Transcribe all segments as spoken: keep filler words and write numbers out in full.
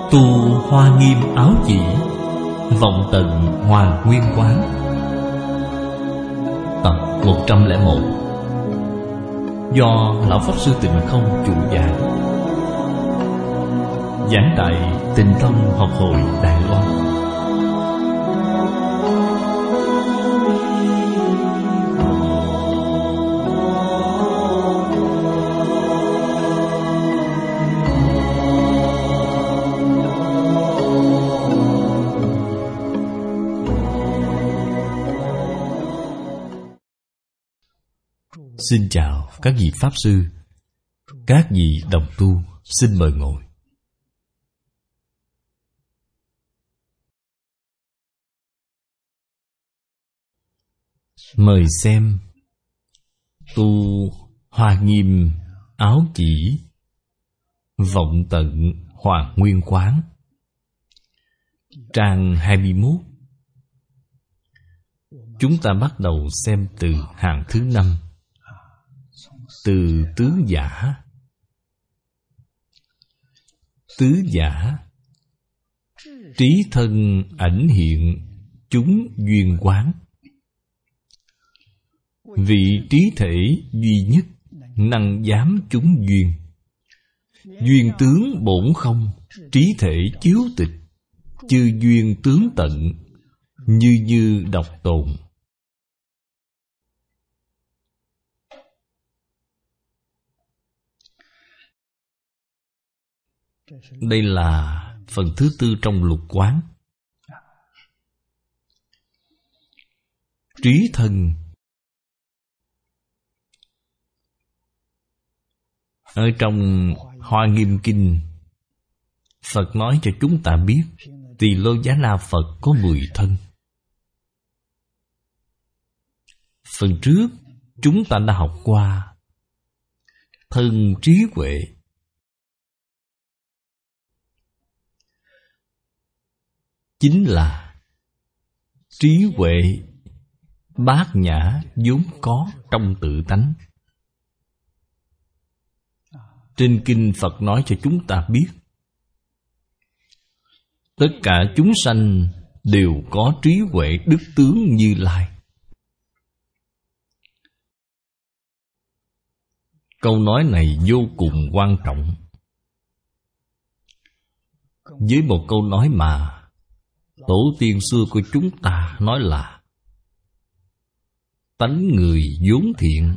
Tu Hoa Nghiêm Áo Chỉ, vọng tận Hoàng Nguyên Quán. Tập một trăm lẻ một, do Lão Pháp Sư Tịnh Không chủ giảng, giảng tại Tịnh Thông Học Hội Đài Loan. Xin chào các vị Pháp Sư, các vị đồng tu, xin mời ngồi. Mời xem Tu Hoa Nghiêm Áo Chỉ, vọng tận Hoàng Nguyên Quán, trang hai mươi mốt. Chúng ta bắt đầu xem từ hàng thứ năm, từ tứ giả. Tứ giả: trí thân ảnh hiện chúng duyên quán. Vị trí thể duy nhất năng giám chúng duyên. Duyên tướng bổn không, trí thể chiếu tịch. Chư duyên tướng tận, như như độc tồn. Đây là phần thứ tư trong lục quán. Trí thân ở trong Hoa Nghiêm Kinh, Phật nói cho chúng ta biết Tỳ Lô Giá Na Phật có mười thân. Phần trước chúng ta đã học qua thân trí huệ. Chính là trí huệ bát nhã vốn có trong tự tánh. Trên kinh Phật nói cho chúng ta biết tất cả chúng sanh đều có trí huệ đức tướng Như Lai. Câu nói này vô cùng quan trọng. Với một câu nói mà tổ tiên xưa của chúng ta nói là tánh người vốn thiện,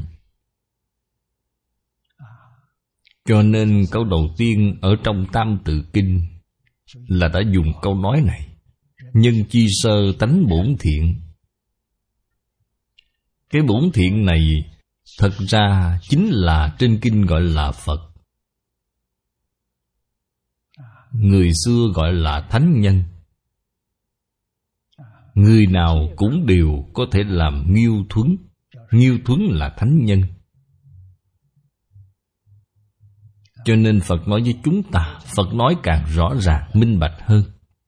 cho nên câu đầu tiên ở trong Tam Tự Kinh là đã dùng câu nói này: nhân chi sơ tánh bổn thiện. Cái bổn thiện này thật ra chính là trên kinh gọi là Phật. Người xưa gọi là thánh nhân. Người nào cũng đều có thể làm nghiêu thuấn. Nghiêu thuấn là thánh nhân. Cho nên Phật nói với chúng ta, Phật nói càng rõ ràng, minh bạch hơn.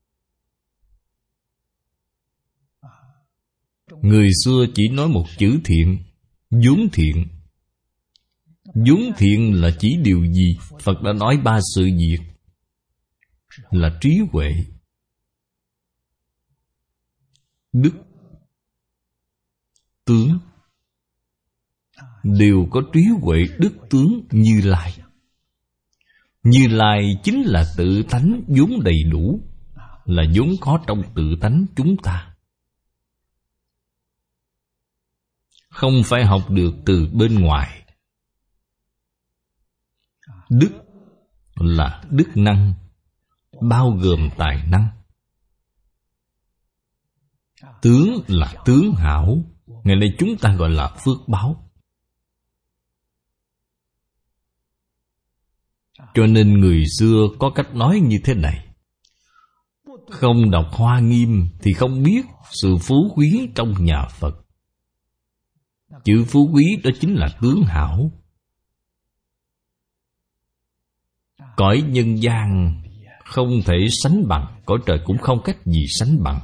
Người xưa chỉ nói một chữ thiện, vốn thiện. Vốn thiện là chỉ điều gì? Phật đã nói ba sự việc là trí huệ, đức, tướng. Đều có trí huệ đức tướng Như Lai. Như Lai chính là tự tánh vốn đầy đủ, là vốn có trong tự tánh chúng ta. Không phải học được từ bên ngoài. Đức là đức năng, bao gồm tài năng. Tướng là tướng hảo, ngày nay chúng ta gọi là phước báo. Cho nên người xưa có cách nói như thế này: không đọc Hoa Nghiêm thì không biết sự phú quý trong nhà Phật. Chữ phú quý đó chính là tướng hảo. Cõi nhân gian không thể sánh bằng, cõi trời cũng không cách gì sánh bằng.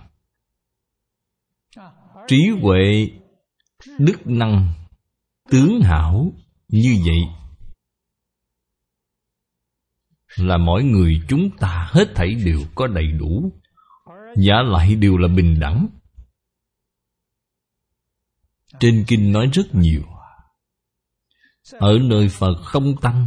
Trí huệ, đức năng, tướng hảo như vậy là mỗi người chúng ta hết thảy đều có đầy đủ, giả lại đều là bình đẳng. Trên kinh nói rất nhiều. Ở nơi Phật không tăng,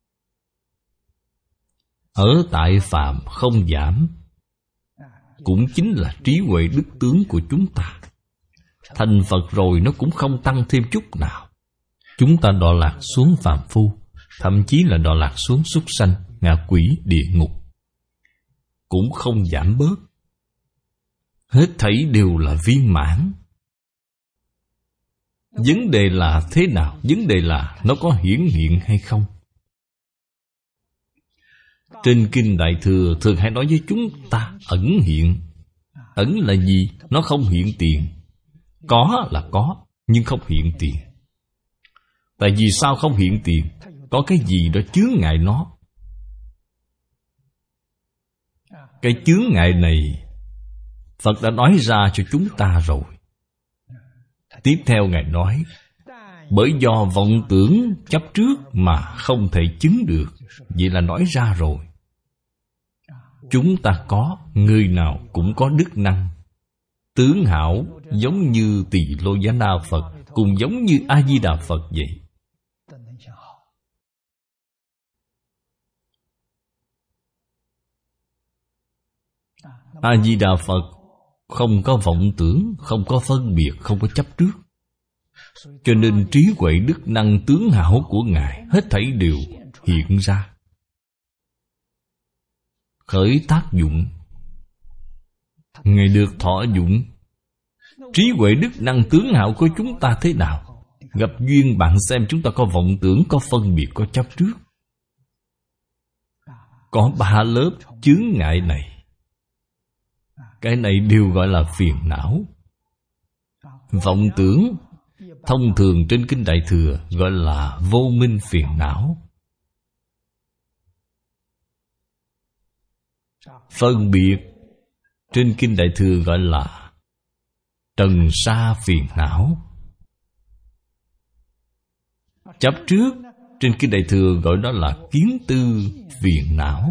ở tại Phạm không giảm, cũng chính là trí huệ đức tướng của chúng ta. Thành Phật rồi nó cũng không tăng thêm chút nào. Chúng ta đọa lạc xuống phàm phu, thậm chí là đọa lạc xuống súc sanh, ngạ quỷ, địa ngục, cũng không giảm bớt. Hết thảy đều là viên mãn. Vấn đề là thế nào? Vấn đề là nó có hiển hiện hay không? Trên Kinh Đại Thừa thường hay nói với chúng ta ẩn hiện. Ẩn là gì? Nó không hiện tiền. Có là có, nhưng không hiện tiền. Tại vì sao không hiện tiền? Có cái gì đó chướng ngại nó. Cái chướng ngại này Phật đã nói ra cho chúng ta rồi. Tiếp theo Ngài nói, bởi do vọng tưởng chấp trước mà không thể chứng được. Vậy là nói ra rồi. Chúng ta có, người nào cũng có đức năng. Tướng hảo giống như Tỳ Lô Giá Na Phật, cũng giống như A-di-đà Phật vậy. A-di-đà Phật không có vọng tưởng, không có phân biệt, không có chấp trước. Cho nên trí huệ đức năng tướng hảo của Ngài hết thảy đều hiện ra, khởi tác dụng. Ngài được thọ dụng. Trí huệ đức năng tướng hảo của chúng ta thế nào? Gặp duyên bạn xem chúng ta có vọng tưởng, có phân biệt, có chấp trước. Có ba lớp chướng ngại này. Cái này đều gọi là phiền não. Vọng tưởng thông thường trên Kinh Đại Thừa gọi là vô minh phiền não. Phân biệt trên Kinh Đại Thừa gọi là trần sa phiền não. Chấp trước trên Kinh Đại Thừa gọi đó là kiến tư phiền não.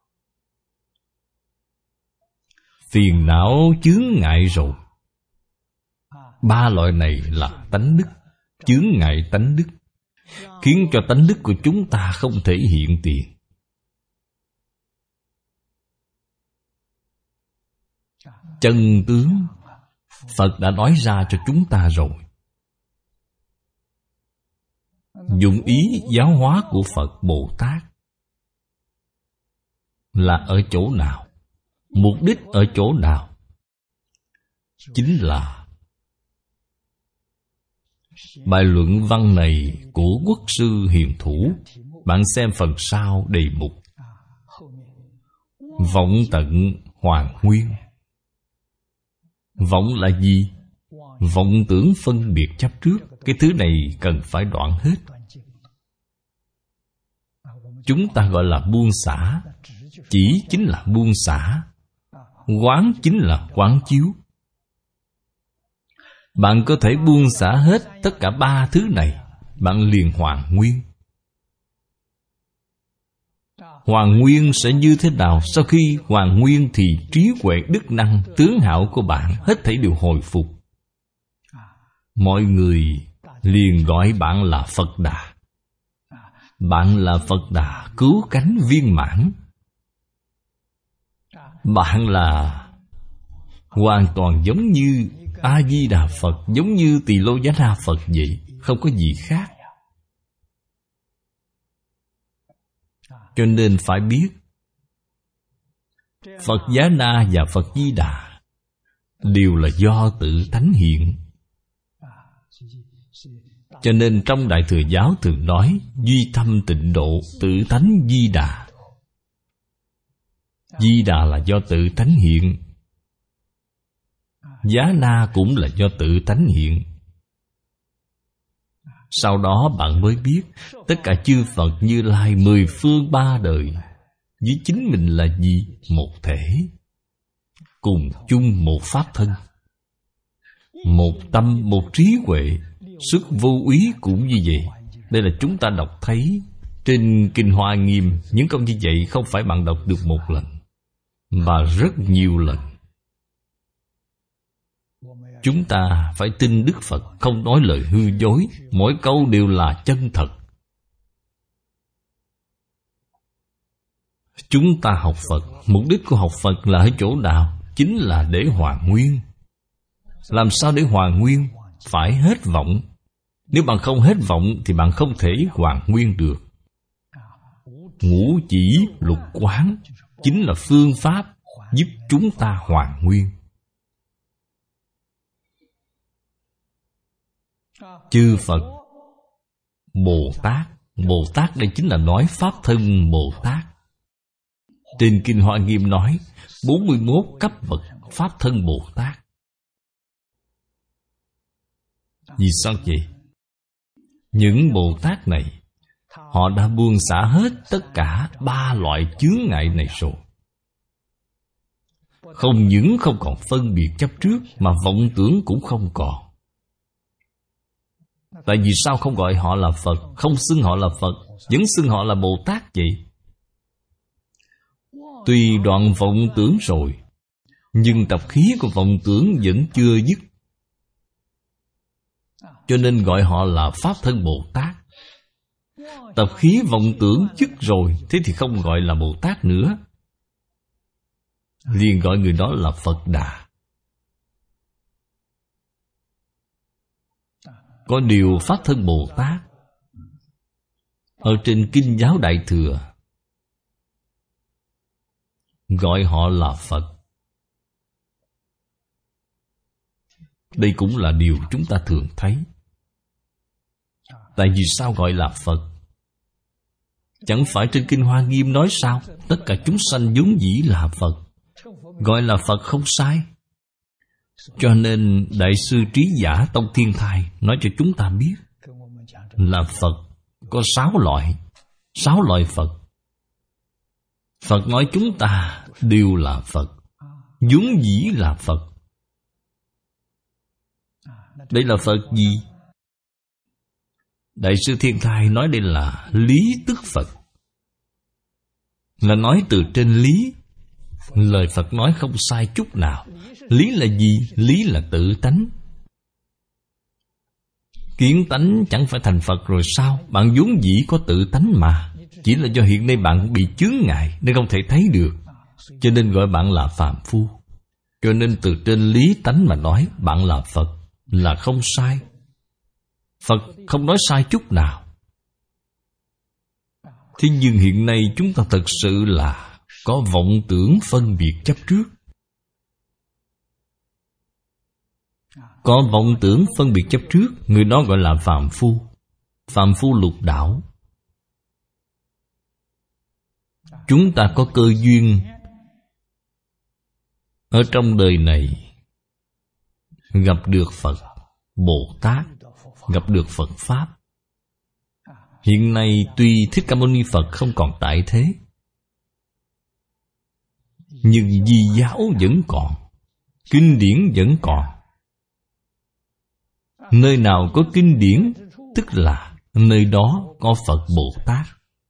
Phiền não chướng ngại rồi. Ba loại này là tánh đức, chướng ngại tánh đức, khiến cho tánh đức của chúng ta không thể hiện tiền. Chân tướng Phật đã nói ra cho chúng ta rồi. Dụng ý giáo hóa của Phật Bồ Tát là ở chỗ nào? Mục đích ở chỗ nào? Chính là bài luận văn này của Quốc sư Hiền Thủ. Bạn xem phần sau đề mục vọng tận hoàn nguyên. Vọng là gì? Vọng tưởng phân biệt chấp trước. Cái thứ này cần phải đoạn hết. Chúng ta gọi là buông xả. Chỉ chính là buông xả. Quán chính là quán chiếu. Bạn có thể buông xả hết tất cả ba thứ này, bạn liền hoàn nguyên. Hoàn nguyên sẽ như thế nào? Sau khi hoàn nguyên thì trí huệ đức năng tướng hảo của bạn hết thảy đều hồi phục. Mọi người liền gọi bạn là Phật Đà. Bạn là Phật Đà cứu cánh viên mãn. Bạn là hoàn toàn giống như A-di-đà Phật, giống như Tỳ Lô Giá Na Phật vậy, không có gì khác. Cho nên phải biết Phật Giá Na và Phật Di Đà đều là do tự tánh hiện. Cho nên trong Đại Thừa Giáo thường nói duy tâm tịnh độ tự tánh Di Đà. Di Đà là do tự tánh hiện. Giá Na cũng là do tự tánh hiện. Sau đó bạn mới biết tất cả chư Phật Như Lai mười phương ba đời với chính mình là gì? Một thể, cùng chung một pháp thân, một tâm, một trí huệ, xuất vô úy cũng như vậy. Đây là chúng ta đọc thấy Trên Kinh Hoa Nghiêm, những câu như vậy không phải bạn đọc được một lần, mà rất nhiều lần. Chúng ta phải tin Đức Phật không nói lời hư dối, mỗi câu đều là chân thật. Chúng ta học Phật, mục đích của học Phật là ở chỗ nào? Chính là để hoàn nguyên. Làm sao để hoàn nguyên? Phải hết vọng. Nếu bạn không hết vọng thì bạn không thể hoàn nguyên được. Ngũ chỉ lục quán chính là phương pháp giúp chúng ta hoàn nguyên. Chư Phật, Bồ Tát. Bồ Tát đây chính là nói Pháp thân Bồ Tát. Trên Kinh Hoa Nghiêm nói bốn mươi mốt cấp bậc Pháp thân Bồ Tát. Vì sao vậy? Những Bồ Tát này, họ đã buông xả hết tất cả ba loại chướng ngại này rồi. Không những không còn phân biệt chấp trước, mà vọng tưởng cũng không còn. Tại vì sao không gọi họ là Phật, không xưng họ là Phật, vẫn xưng họ là Bồ Tát vậy? Tuy đoạn vọng tưởng rồi, nhưng tập khí của vọng tưởng vẫn chưa dứt, cho nên gọi họ là Pháp thân Bồ Tát. Tập khí vọng tưởng dứt rồi, thế thì không gọi là Bồ Tát nữa, liền gọi người đó là Phật Đà. Có điều Pháp thân Bồ Tát ở trên Kinh Giáo Đại Thừa gọi họ là Phật. Đây cũng là điều chúng ta thường thấy. Tại vì sao gọi là Phật? Chẳng phải trên Kinh Hoa Nghiêm nói sao? Tất cả chúng sanh vốn dĩ là Phật. Gọi là Phật không sai. Cho nên Đại sư Trí Giả Tông Thiên Thai nói cho chúng ta biết là Phật có sáu loại. Sáu loại Phật. Phật nói chúng ta đều là Phật, vốn dĩ là Phật. Đây là Phật gì? Đại sư Thiên Thai nói đây là lý tức Phật, là nói từ trên lý. Lời Phật nói không sai chút nào. Lý là gì? Lý là tự tánh. Kiến tánh chẳng phải thành Phật rồi sao? Bạn vốn dĩ có tự tánh mà, chỉ là do hiện nay bạn bị chướng ngại nên không thể thấy được, cho nên gọi bạn là phàm phu. Cho nên từ trên lý tánh mà nói bạn là Phật là không sai. Phật không nói sai chút nào. Thế nhưng hiện nay chúng ta thật sự là có vọng tưởng phân biệt chấp trước. Có vọng tưởng phân biệt chấp trước, người đó gọi là phàm phu. Phàm phu lục đạo. Chúng ta có cơ duyên ở trong đời này gặp được Phật, Bồ Tát, gặp được Phật Pháp. Hiện nay tuy Thích Ca Mâu Ni Phật không còn tại thế, nhưng di giáo vẫn còn, kinh điển vẫn còn. Nơi nào có kinh điển, tức là nơi đó có Phật Bồ Tát.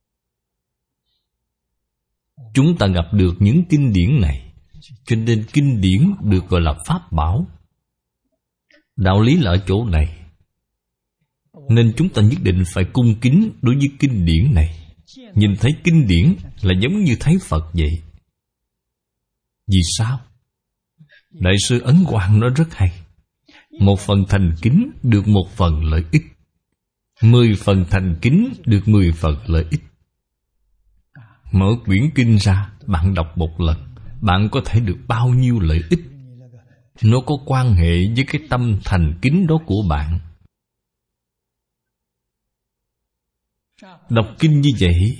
Chúng ta gặp được những kinh điển này, cho nên kinh điển được gọi là Pháp bảo. Đạo lý là ở chỗ này. Nên chúng ta nhất định phải cung kính đối với kinh điển này. Nhìn thấy kinh điển là giống như thấy Phật vậy. Vì sao? Đại sư Ấn Quang nói rất hay. Một phần thành kính được một phần lợi ích, mười phần thành kính được mười phần lợi ích. Mở quyển kinh ra, bạn đọc một lần, bạn có thể được bao nhiêu lợi ích. Nó có quan hệ với cái tâm thành kính đó của bạn. Đọc kinh như vậy,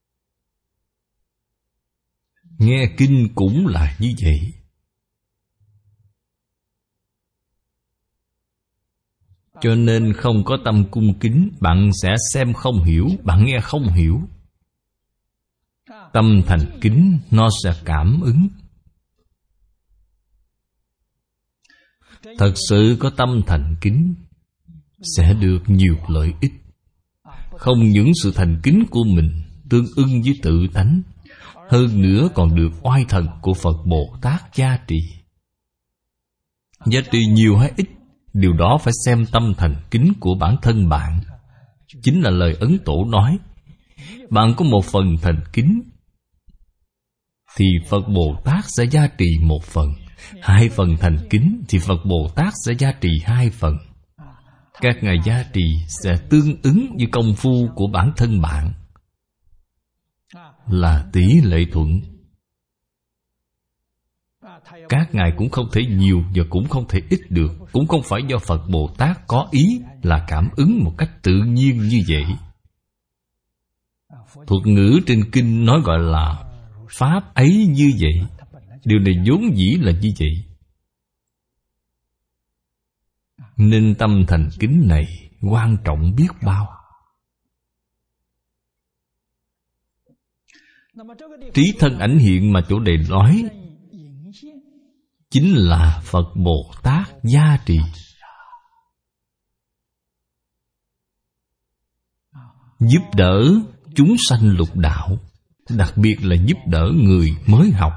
nghe kinh cũng là như vậy. Cho nên không có tâm cung kính, bạn sẽ xem không hiểu, bạn nghe không hiểu. Tâm thành kính, nó sẽ cảm ứng. Thật sự có tâm thành kính, sẽ được nhiều lợi ích. Không những sự thành kính của mình tương ưng với tự tánh, hơn nữa còn được oai thần của Phật Bồ Tát gia trì. Giá trị nhiều hay ít, điều đó phải xem tâm thành kính của bản thân bạn. Chính là lời Ấn Tổ nói, bạn có một phần thành kính thì Phật Bồ Tát sẽ gia trì một phần. Hai phần thành kính thì Phật Bồ Tát sẽ gia trì hai phần. Các ngài gia trì sẽ tương ứng với công phu của bản thân bạn, là tỷ lệ thuận. Các ngài cũng không thể nhiều và cũng không thể ít được. Cũng không phải do Phật Bồ Tát có ý là cảm ứng một cách tự nhiên như vậy. Thuật ngữ trên kinh nói gọi là pháp ấy như vậy. Điều này vốn dĩ là như vậy. Nên tâm thành kính này quan trọng biết bao. Trí thân ảnh hiện mà chỗ này nói chính là Phật Bồ Tát gia trì. Giúp đỡ chúng sanh lục đạo, đặc biệt là giúp đỡ người mới học.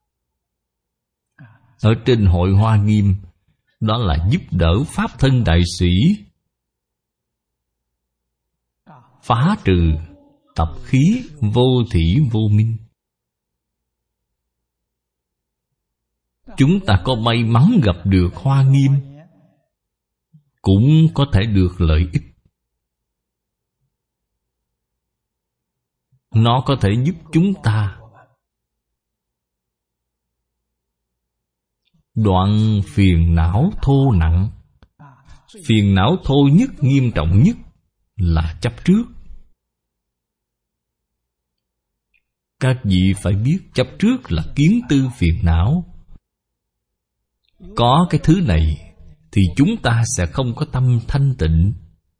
Ở trên Hội Hoa Nghiêm, đó là giúp đỡ Pháp thân đại sĩ, phá trừ tập khí vô thỉ vô minh. Chúng ta có may mắn gặp được Hoa Nghiêm, cũng có thể được lợi ích. Nó có thể giúp chúng ta đoạn phiền não thô nặng. Phiền não thô nhất, nghiêm trọng nhất là chấp trước. Các vị phải biết chấp trước là kiến tư phiền não. Có cái thứ này thì chúng ta sẽ không có tâm thanh tịnh.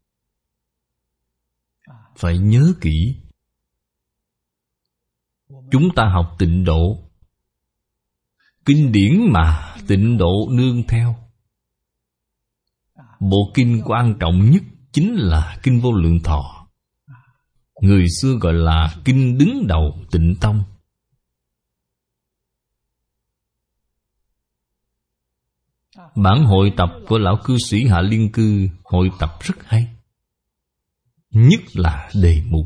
Phải nhớ kỹ. Chúng ta học tịnh độ, kinh điển mà tịnh độ nương theo. Bộ kinh quan trọng nhất chính là Kinh Vô Lượng Thọ. Người xưa gọi là kinh đứng đầu Tịnh Tông. Bản hội tập của lão cư sĩ Hạ Liên Cư hội tập rất hay. Nhất là đề mục.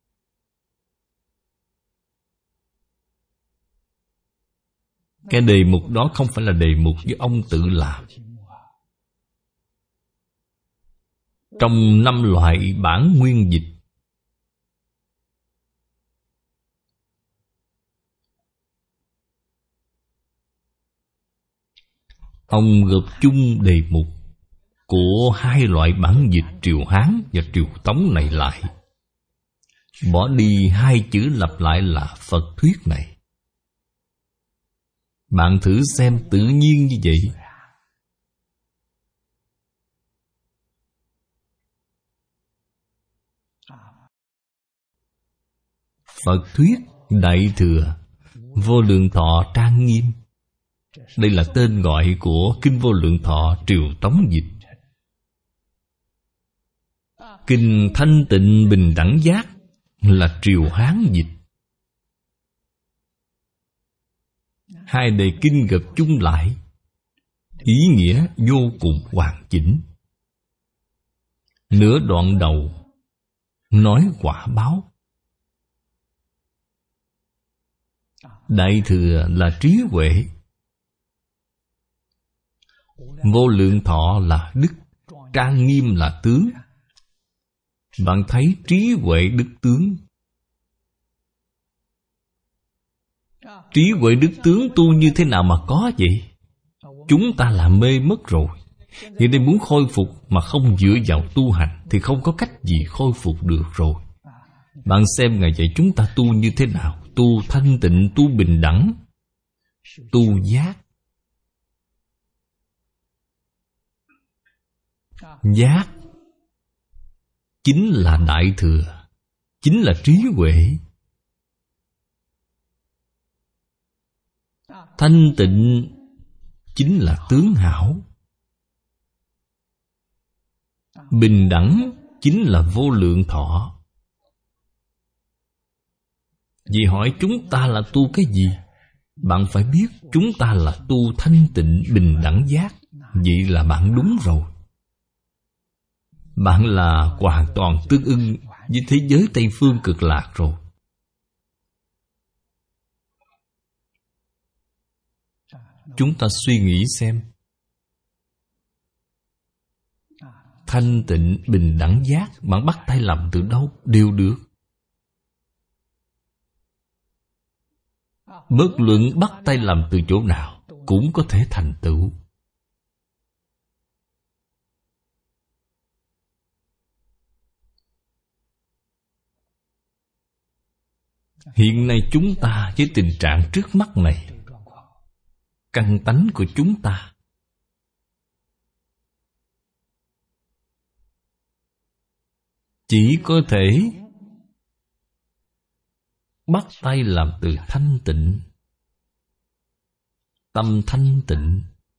Cái đề mục đó không phải là đề mục do ông tự làm. Trong năm loại bản nguyên dịch, ông gộp chung đề mục của hai loại bản dịch Triều Hán và Triều Tống này lại, bỏ đi hai chữ lặp lại là Phật thuyết này. Bạn thử xem, tự nhiên như vậy. Phật thuyết Đại Thừa Vô Lượng Thọ Trang Nghiêm. Đây là tên gọi của Kinh Vô Lượng Thọ Triều Tống dịch. Kinh Thanh Tịnh Bình Đẳng Giác là Triều Hán dịch. Hai đề kinh gộp chung lại, ý nghĩa vô cùng hoàn chỉnh. Nửa đoạn đầu nói quả báo. Đại Thừa là trí huệ, Vô Lượng Thọ là đức, Trang Nghiêm là tướng. Bạn thấy trí huệ đức tướng. Trí huệ đức tướng tu như thế nào mà có vậy? Chúng ta là mê mất rồi. Hiện nay muốn khôi phục mà không dựa vào tu hành thì không có cách gì khôi phục được rồi. Bạn xem Ngài dạy chúng ta tu như thế nào. Tu thanh tịnh, tu bình đẳng, tu giác. Giác chính là Đại Thừa, chính là trí huệ. Thanh tịnh chính là tướng hảo. Bình đẳng chính là Vô Lượng Thọ. Vì hỏi chúng ta là tu cái gì? Bạn phải biết chúng ta là tu thanh tịnh bình đẳng giác. Vậy là bạn đúng rồi. Bạn là hoàn toàn tương ưng với thế giới Tây Phương Cực Lạc rồi. Chúng ta suy nghĩ xem, thanh tịnh bình đẳng giác, bạn bắt tay làm từ đâu đều được. Bất luận bắt tay làm từ chỗ nào cũng có thể thành tựu. Hiện nay chúng ta với tình trạng trước mắt này, căn tánh của chúng ta chỉ có thể bắt tay làm từ thanh tịnh, tâm thanh tịnh.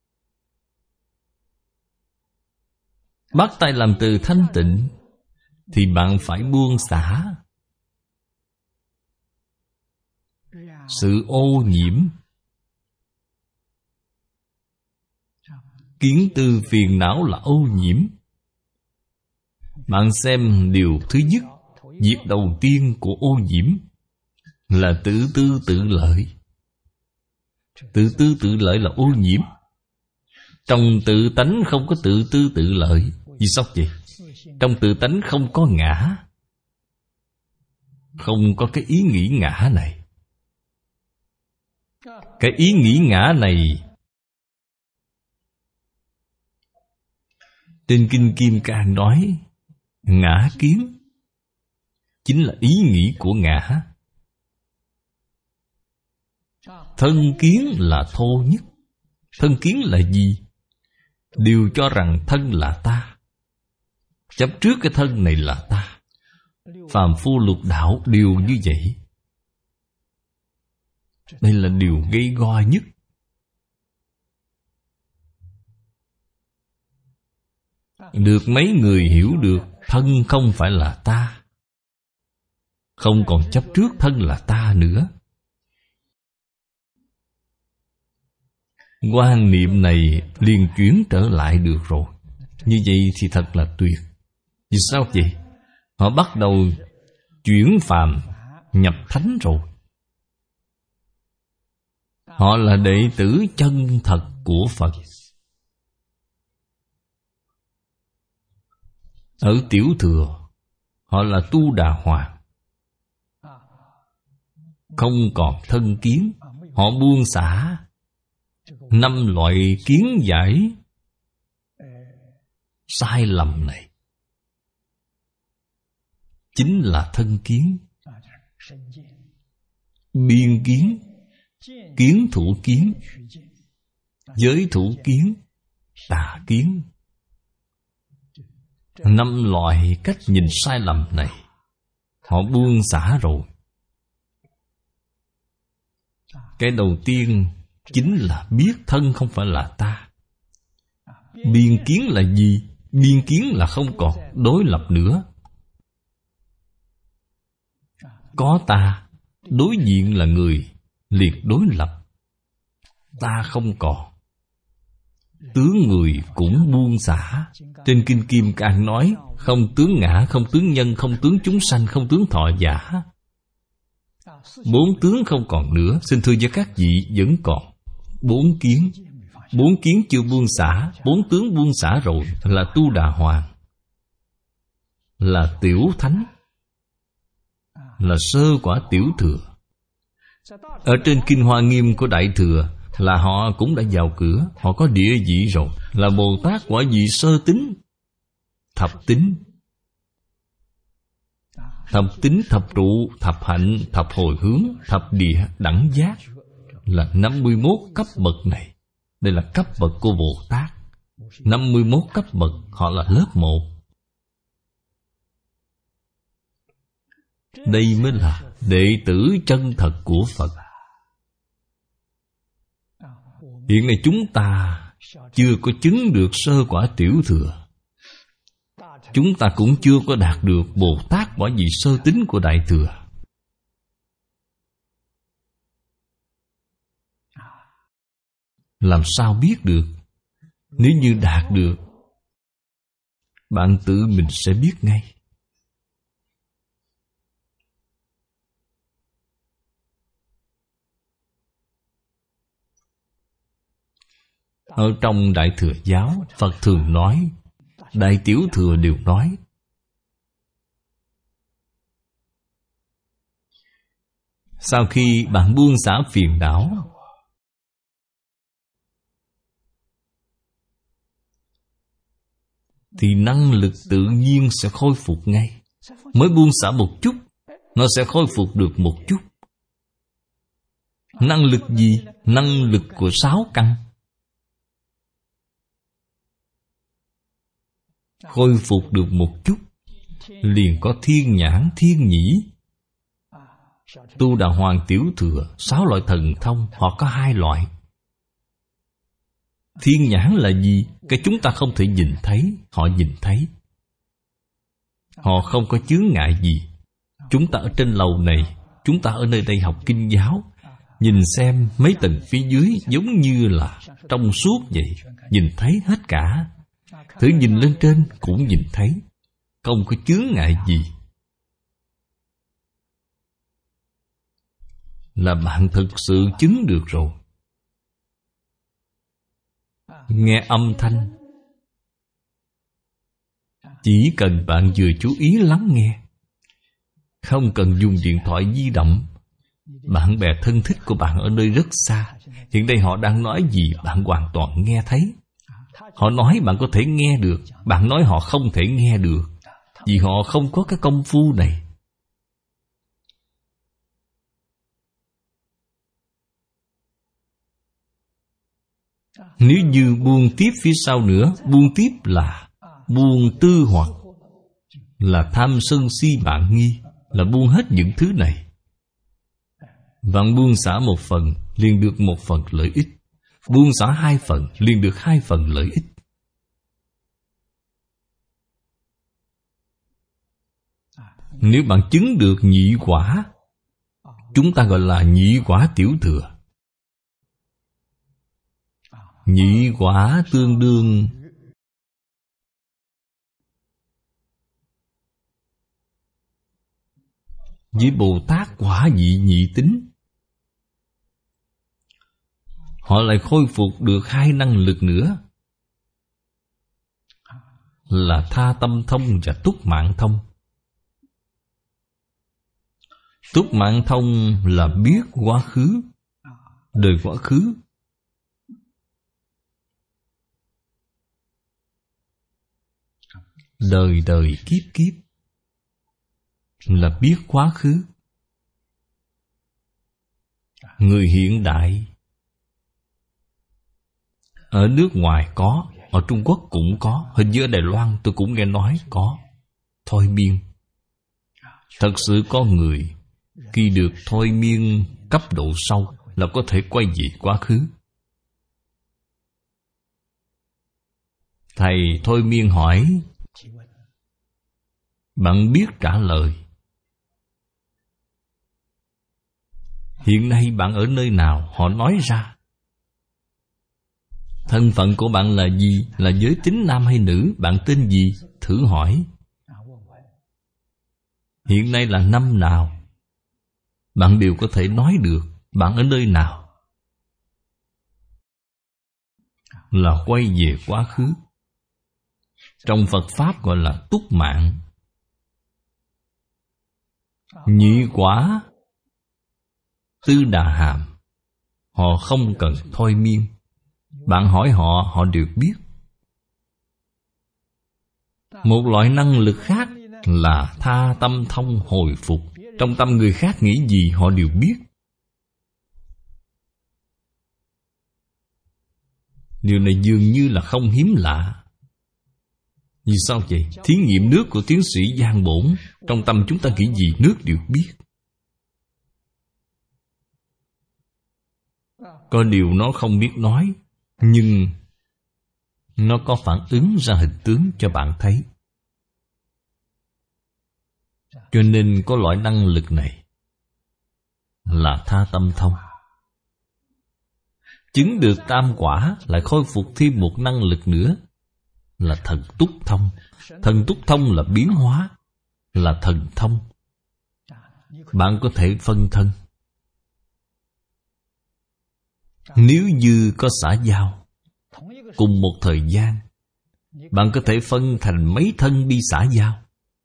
Bắt tay làm từ thanh tịnh thì bạn phải buông xả sự ô nhiễm, kiến tư phiền não là ô nhiễm. Bạn xem điều thứ nhất, việc đầu tiên của ô nhiễm là tự tư tự lợi. Tự tư tự lợi là ô nhiễm. Trong tự tánh không có tự tư tự lợi. Vì sao vậy? Trong tự tánh không có ngã, không có cái ý nghĩ ngã này. Cái ý nghĩ ngã này trên Kinh Kim Cang nói, ngã kiến chính là ý nghĩ của ngã. Thân kiến là thô nhất. Thân kiến là gì? Đều cho rằng thân là ta, chấp trước cái thân này là ta. Phàm phu lục đạo đều như vậy. Đây là điều gây go nhất. Được mấy người hiểu được thân không phải là ta, không còn chấp trước thân là ta nữa. Quan niệm này liền chuyển trở lại được rồi. Như vậy thì thật là tuyệt. Vì sao vậy? Họ bắt đầu chuyển phàm nhập thánh rồi. Họ là đệ tử chân thật của Phật. Ở Tiểu Thừa, họ là Tu Đà Hoàng, không còn thân kiến. Họ buông xả năm loại kiến giải sai lầm này, chính là thân kiến, biên kiến, kiến thủ kiến, giới thủ kiến, tà kiến. Năm loại cách nhìn sai lầm này họ buông xả rồi. Cái đầu tiên chính là biết thân không phải là ta. Biên kiến là gì? Biên kiến là không còn đối lập nữa. Có ta, đối diện là người, liệt đối lập. Ta không còn. Tướng người cũng buông xả. Trên Kinh Kim Cang nói, không tướng ngã, không tướng nhân, không tướng chúng sanh, không tướng thọ giả. Bốn tướng không còn nữa. Xin thưa với các vị, vẫn còn bốn kiến. Bốn kiến chưa buông xả. Bốn tướng buông xả rồi là Tu Đà Hoàng, là tiểu thánh, là sơ quả Tiểu Thừa. Ở trên Kinh Hoa Nghiêm của Đại Thừa là họ cũng đã vào cửa. Họ có địa vị rồi, là Bồ Tát quả vị sơ tính, thập tính. Thập tính, thập trụ, thập hạnh, thập hồi hướng, thập địa, đẳng giác, là năm mươi mốt cấp bậc này. Đây là cấp bậc của Bồ Tát. Năm mươi mốt cấp bậc, họ là lớp một. Đây mới là đệ tử chân thật của Phật. Hiện nay chúng ta chưa có chứng được sơ quả Tiểu Thừa. Chúng ta cũng chưa có đạt được Bồ Tát quả vị sơ tính của Đại Thừa. Làm sao biết được? Nếu như đạt được, bạn tự mình sẽ biết ngay. Ở trong Đại Thừa giáo, Phật thường nói, Đại Tiểu Thừa đều nói, sau khi bạn buông xả phiền não, thì năng lực tự nhiên sẽ khôi phục ngay. Mới buông xả một chút, nó sẽ khôi phục được một chút. Năng lực gì? Năng lực của sáu căn. Khôi phục được một chút, liền có thiên nhãn, thiên nhĩ. Tu Đà Hoàng Tiểu Thừa, sáu loại thần thông, họ có hai loại. Thiên nhãn là gì? Cái chúng ta không thể nhìn thấy, họ nhìn thấy. Họ không có chướng ngại gì. Chúng ta ở trên lầu này, chúng ta ở nơi đây học kinh giáo, nhìn xem mấy tầng phía dưới giống như là trong suốt vậy, nhìn thấy hết cả. Thử nhìn lên trên cũng nhìn thấy, không có chướng ngại gì. Là bạn thực sự chứng được rồi. Nghe âm thanh, chỉ cần bạn vừa chú ý lắng nghe, không cần dùng điện thoại di động. Bạn bè thân thích của bạn ở nơi rất xa, hiện nay họ đang nói gì bạn hoàn toàn nghe thấy. Họ nói bạn có thể nghe được, bạn nói họ không thể nghe được, vì họ không có cái công phu này. Nếu như buông tiếp phía sau nữa, buông tiếp là buông tư hoặc, là tham sân si mạng nghi, là buông hết những thứ này. Bạn buông xả một phần, liền được một phần lợi ích. Buông xả hai phần, liền được hai phần lợi ích. Nếu bạn chứng được nhị quả, chúng ta gọi là nhị quả tiểu thừa. Nhị quả tương đương với Bồ Tát quả vị nhị tính. Họ lại khôi phục được hai năng lực nữa, là tha tâm thông và túc mạng thông. Túc mạng thông là biết quá khứ, đời quá khứ. Đời đời kiếp kiếp là biết quá khứ. Người hiện đại ở nước ngoài có, ở Trung Quốc cũng có, hình như ở Đài Loan tôi cũng nghe nói có. Thôi miên. Thật sự có người khi được thôi miên cấp độ sâu là có thể quay về quá khứ. Thầy thôi miên hỏi, bạn biết trả lời. Hiện nay bạn ở nơi nào? Họ nói ra. Thân phận của bạn là gì? Là giới tính nam hay nữ? Bạn tên gì? Thử hỏi. Hiện nay là năm nào? Bạn đều có thể nói được. Bạn ở nơi nào? Là quay về quá khứ. Trong Phật Pháp gọi là túc mạng. Nhị quả Tư Đà Hàm, họ không cần thôi miên. Bạn hỏi họ, họ đều biết. Một loại năng lực khác là tha tâm thông hồi phục. Trong tâm người khác nghĩ gì họ đều biết. Điều này dường như là không hiếm lạ. Vì sao vậy? Thí nghiệm nước của tiến sĩ Giang Bổn, trong tâm chúng ta nghĩ gì nước đều biết. Có điều nó không biết nói, nhưng nó có phản ứng ra hình tướng cho bạn thấy. Cho nên có loại năng lực này là tha tâm thông. Chứng được tam quả lại khôi phục thêm một năng lực nữa, là thần túc thông. Thần túc thông là biến hóa, là thần thông. Bạn có thể phân thân. Nếu như có xã giao, cùng một thời gian, bạn có thể phân thành mấy thân đi xã giao.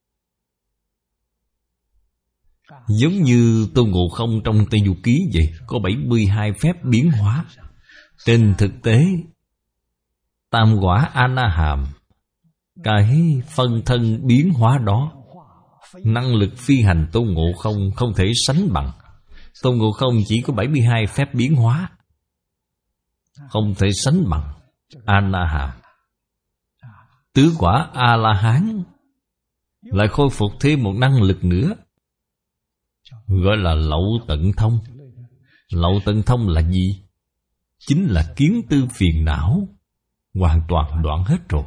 Giống như Tôn Ngộ Không trong Tây Du Ký vậy, có bảy mươi hai phép biến hóa. Trên thực tế, tam quả A-na-hàm, cái phân thân biến hóa đó, năng lực phi hành Tôn Ngộ Không không thể sánh bằng. Tôn Ngộ Không chỉ có bảy mươi hai phép biến hóa, không thể sánh bằng A-na-hàm. Tứ quả A-la-hán lại khôi phục thêm một năng lực nữa, gọi là lậu tận thông. Lậu tận thông là gì? Chính là kiến tư phiền não hoàn toàn đoạn hết rồi.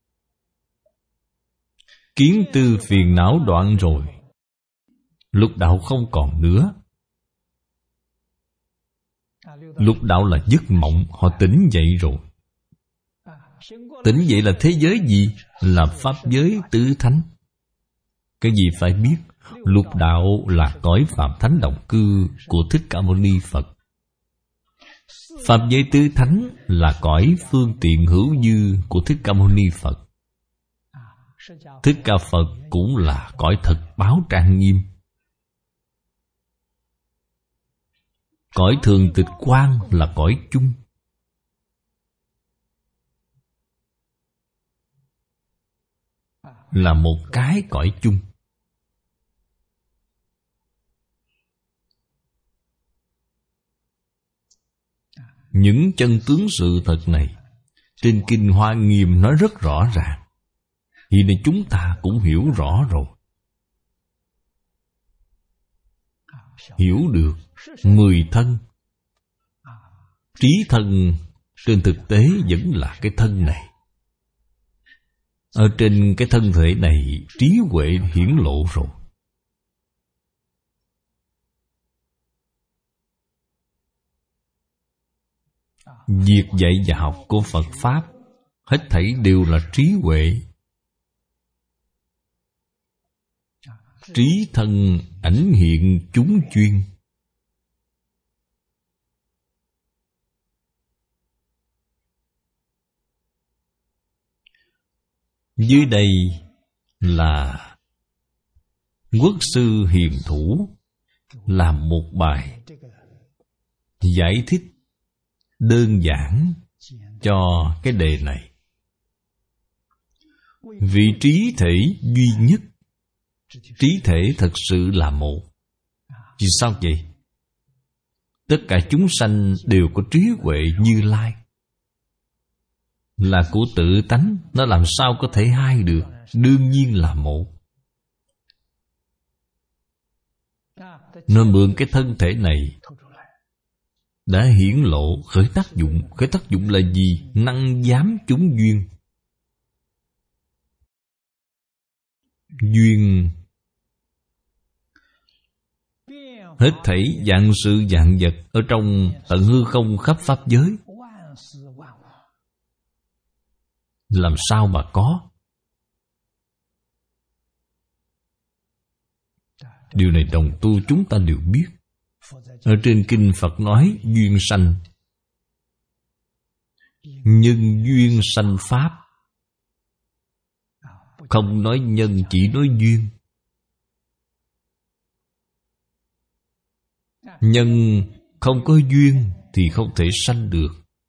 Kiến tư phiền não đoạn rồi, lục đạo không còn nữa. Lục đạo là giấc mộng, họ tỉnh dậy rồi. Tỉnh dậy là thế giới gì? Là pháp giới tứ thánh. Cái gì phải biết? Lục đạo là cõi Phạm Thánh Đồng Cư của Thích Ca Mâu Ni Phật. Pháp giới tứ thánh là cõi phương tiện hữu dư của Thích Ca Mâu Ni Phật. Thích Ca Phật cũng là cõi thật báo trang nghiêm. Cõi thường tịch quang là cõi chung. Là một cái cõi chung. Những chân tướng sự thật này trên Kinh Hoa Nghiêm nói rất rõ ràng. Hiện nay chúng ta cũng hiểu rõ rồi. Hiểu được mười thân. Trí thân trên thực tế vẫn là cái thân này. Ở trên cái thân thể này, trí huệ hiển lộ rồi. Việc dạy và học của Phật Pháp hết thảy đều là trí huệ. Trí thân ảnh hiện chúng chuyên. Dưới đây là Quốc sư Hiền Thủ làm một bài giải thích đơn giản cho cái đề này. Vị trí thể duy nhất. Trí thể thật sự là một. Vì sao vậy? Tất cả chúng sanh đều có trí huệ Như Lai, là của tự tánh. Nó làm sao có thể hai được? Đương nhiên là một. Nó mượn cái thân thể này đã hiển lộ khởi tác dụng. Khởi tác dụng là gì? Năng giám chúng duyên. Duyên hết thảy dạng sự dạng vật ở trong tận hư không khắp pháp giới, làm sao mà có? Điều này đồng tu chúng ta đều biết. Ở trên kinh Phật nói duyên sanh, nhân duyên sanh pháp. Không nói nhân, chỉ nói duyên. Nhân không có duyên thì không thể sanh được.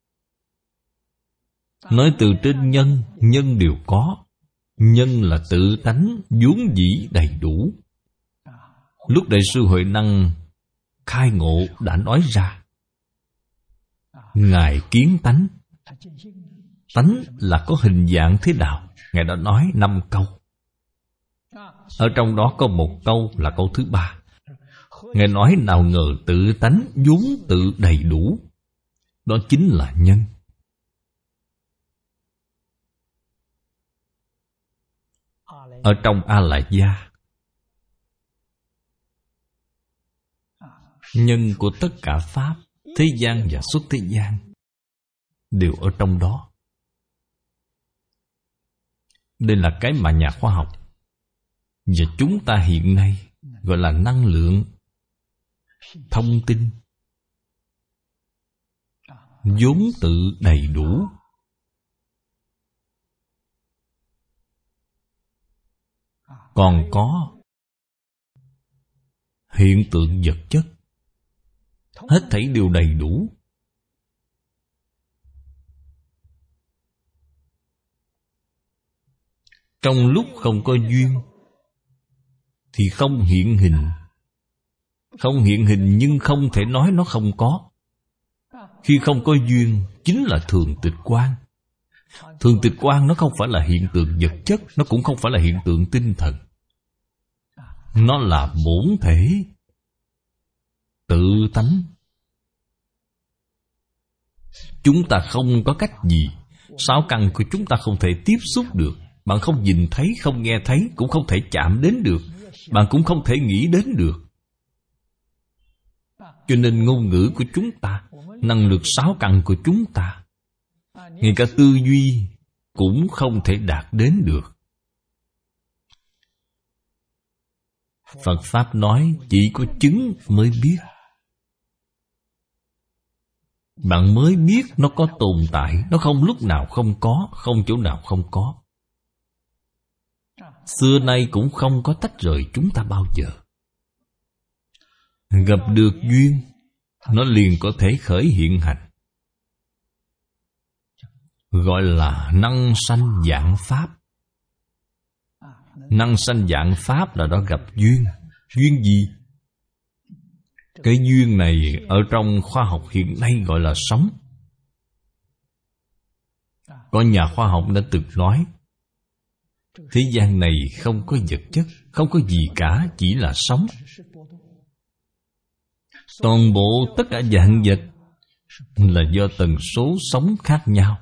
Nói từ trên nhân, nhân đều có. Nhân là tự tánh vốn dĩ đầy đủ. Lúc Đại sư Huệ Năng khai ngộ đã nói ra. Ngài kiến tánh. Tánh là có hình dạng thế nào? Ngài đã nói năm câu. Ở trong đó có một câu là câu thứ ba. Ngài nói nào ngờ tự tánh vốn tự đầy đủ. Đó chính là nhân. Ở trong A-la-gia, nhân của tất cả pháp, thế gian và xuất thế gian, đều ở trong đó. Đây là cái mà nhà khoa học và chúng ta hiện nay gọi là năng lượng, thông tin, vốn tự đầy đủ. Còn có hiện tượng vật chất, hết thảy đều đầy đủ. Trong lúc không có duyên thì không hiện hình. Không hiện hình nhưng không thể nói nó không có. Khi không có duyên chính là thường tịch quang. Thường tịch quang nó không phải là hiện tượng vật chất, nó cũng không phải là hiện tượng tinh thần. Nó là bổn thể, tự tánh. Chúng ta không có cách gì, sáu căn của chúng ta không thể tiếp xúc được. Bạn không nhìn thấy, không nghe thấy, cũng không thể chạm đến được. Bạn cũng không thể nghĩ đến được. Cho nên ngôn ngữ của chúng ta, năng lực sáu căn của chúng ta, ngay cả tư duy cũng không thể đạt đến được. Phật Pháp nói chỉ có chứng mới biết. Bạn mới biết nó có tồn tại, nó không lúc nào không có, không chỗ nào không có. Xưa nay cũng không có tách rời chúng ta bao giờ. Gặp được duyên, nó liền có thể khởi hiện hành. Gọi là năng sanh vạn pháp. Năng sanh vạn pháp là đó gặp duyên. Duyên gì? Cái duyên này ở trong khoa học hiện nay gọi là sống. Có nhà khoa học đã từng nói, thế gian này không có vật chất, không có gì cả, chỉ là sống. Toàn bộ tất cả vạn vật là do tần số sống khác nhau.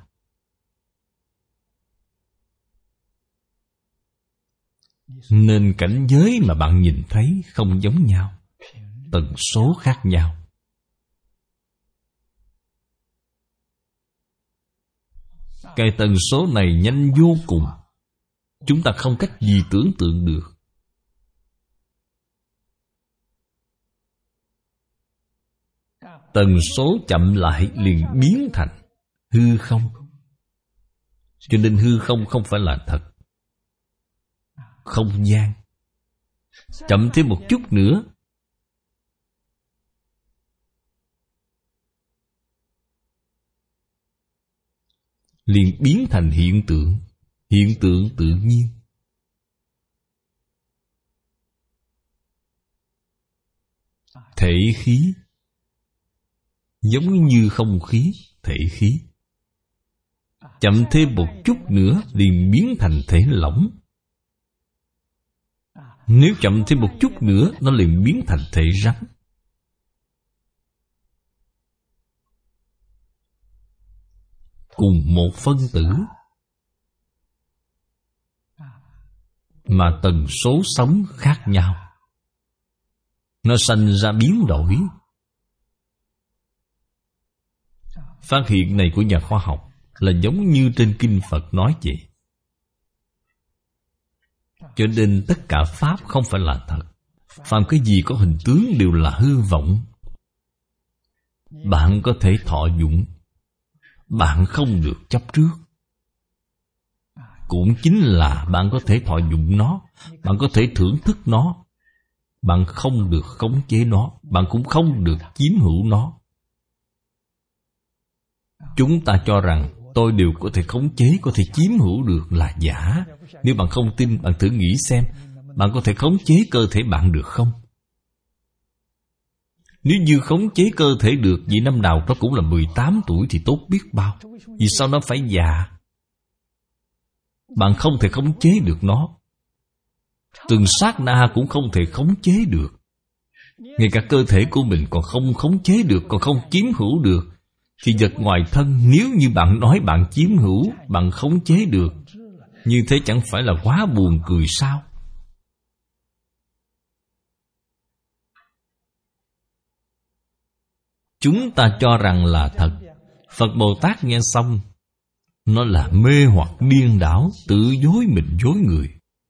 Nên cảnh giới mà bạn nhìn thấy không giống nhau, tần số khác nhau. Cái tần số này nhanh vô cùng, chúng ta không cách gì tưởng tượng được. Tần số chậm lại liền biến thành hư không. Cho nên hư không không phải là thật. Không gian chậm thêm một chút nữa, liền biến thành hiện tượng. Hiện tượng tự nhiên. Thể khí giống như không khí, thể khí. Chậm thêm một chút nữa liền biến thành thể lỏng. Nếu chậm thêm một chút nữa, nó liền biến thành thể rắn. Cùng một phân tử mà tần số sống khác nhau, nó sanh ra biến đổi. Phát hiện này của nhà khoa học là giống như trên kinh Phật nói vậy. Cho nên tất cả Pháp không phải là thật. Phàm cái gì có hình tướng đều là hư vọng. Bạn có thể thọ dụng, bạn không được chấp trước. Cũng chính là bạn có thể thọ dụng nó, bạn có thể thưởng thức nó. Bạn không được khống chế nó, bạn cũng không được chiếm hữu nó. Chúng ta cho rằng tôi đều có thể khống chế, có thể chiếm hữu được là giả. Nếu bạn không tin, bạn thử nghĩ xem, bạn có thể khống chế cơ thể bạn được không? Nếu như khống chế cơ thể được, vì năm nào nó cũng là mười tám tuổi thì tốt biết bao. Vì sao nó phải già? Bạn không thể khống chế được nó. Từng sát na cũng không thể khống chế được. Ngay cả cơ thể của mình còn không khống chế được, còn không chiếm hữu được, thì vật ngoài thân nếu như bạn nói bạn chiếm hữu, bạn khống chế được, như thế chẳng phải là quá buồn cười sao? Chúng ta cho rằng là thật. Phật Bồ Tát nghe xong, nó là mê hoặc điên đảo, tự dối mình dối người.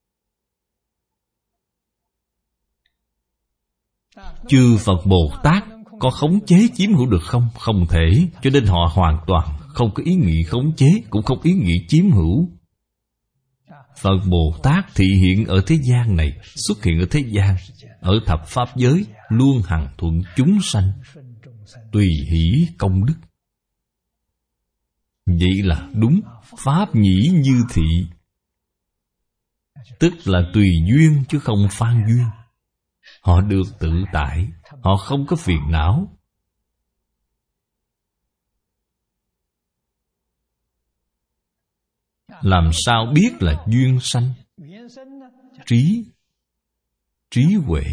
Chư Phật Bồ Tát có khống chế chiếm hữu được không? Không thể. Cho nên họ hoàn toàn không có ý nghĩ khống chế, cũng không ý nghĩ chiếm hữu. Phật Bồ Tát thị hiện ở thế gian này, xuất hiện ở thế gian, ở thập pháp giới, luôn hằng thuận chúng sanh, tùy hỷ công đức. Vậy là đúng. Pháp nhĩ như thị, tức là tùy duyên chứ không phan duyên. Họ được tự tại, họ không có phiền não. Làm sao biết là duyên sanh? Trí, trí huệ,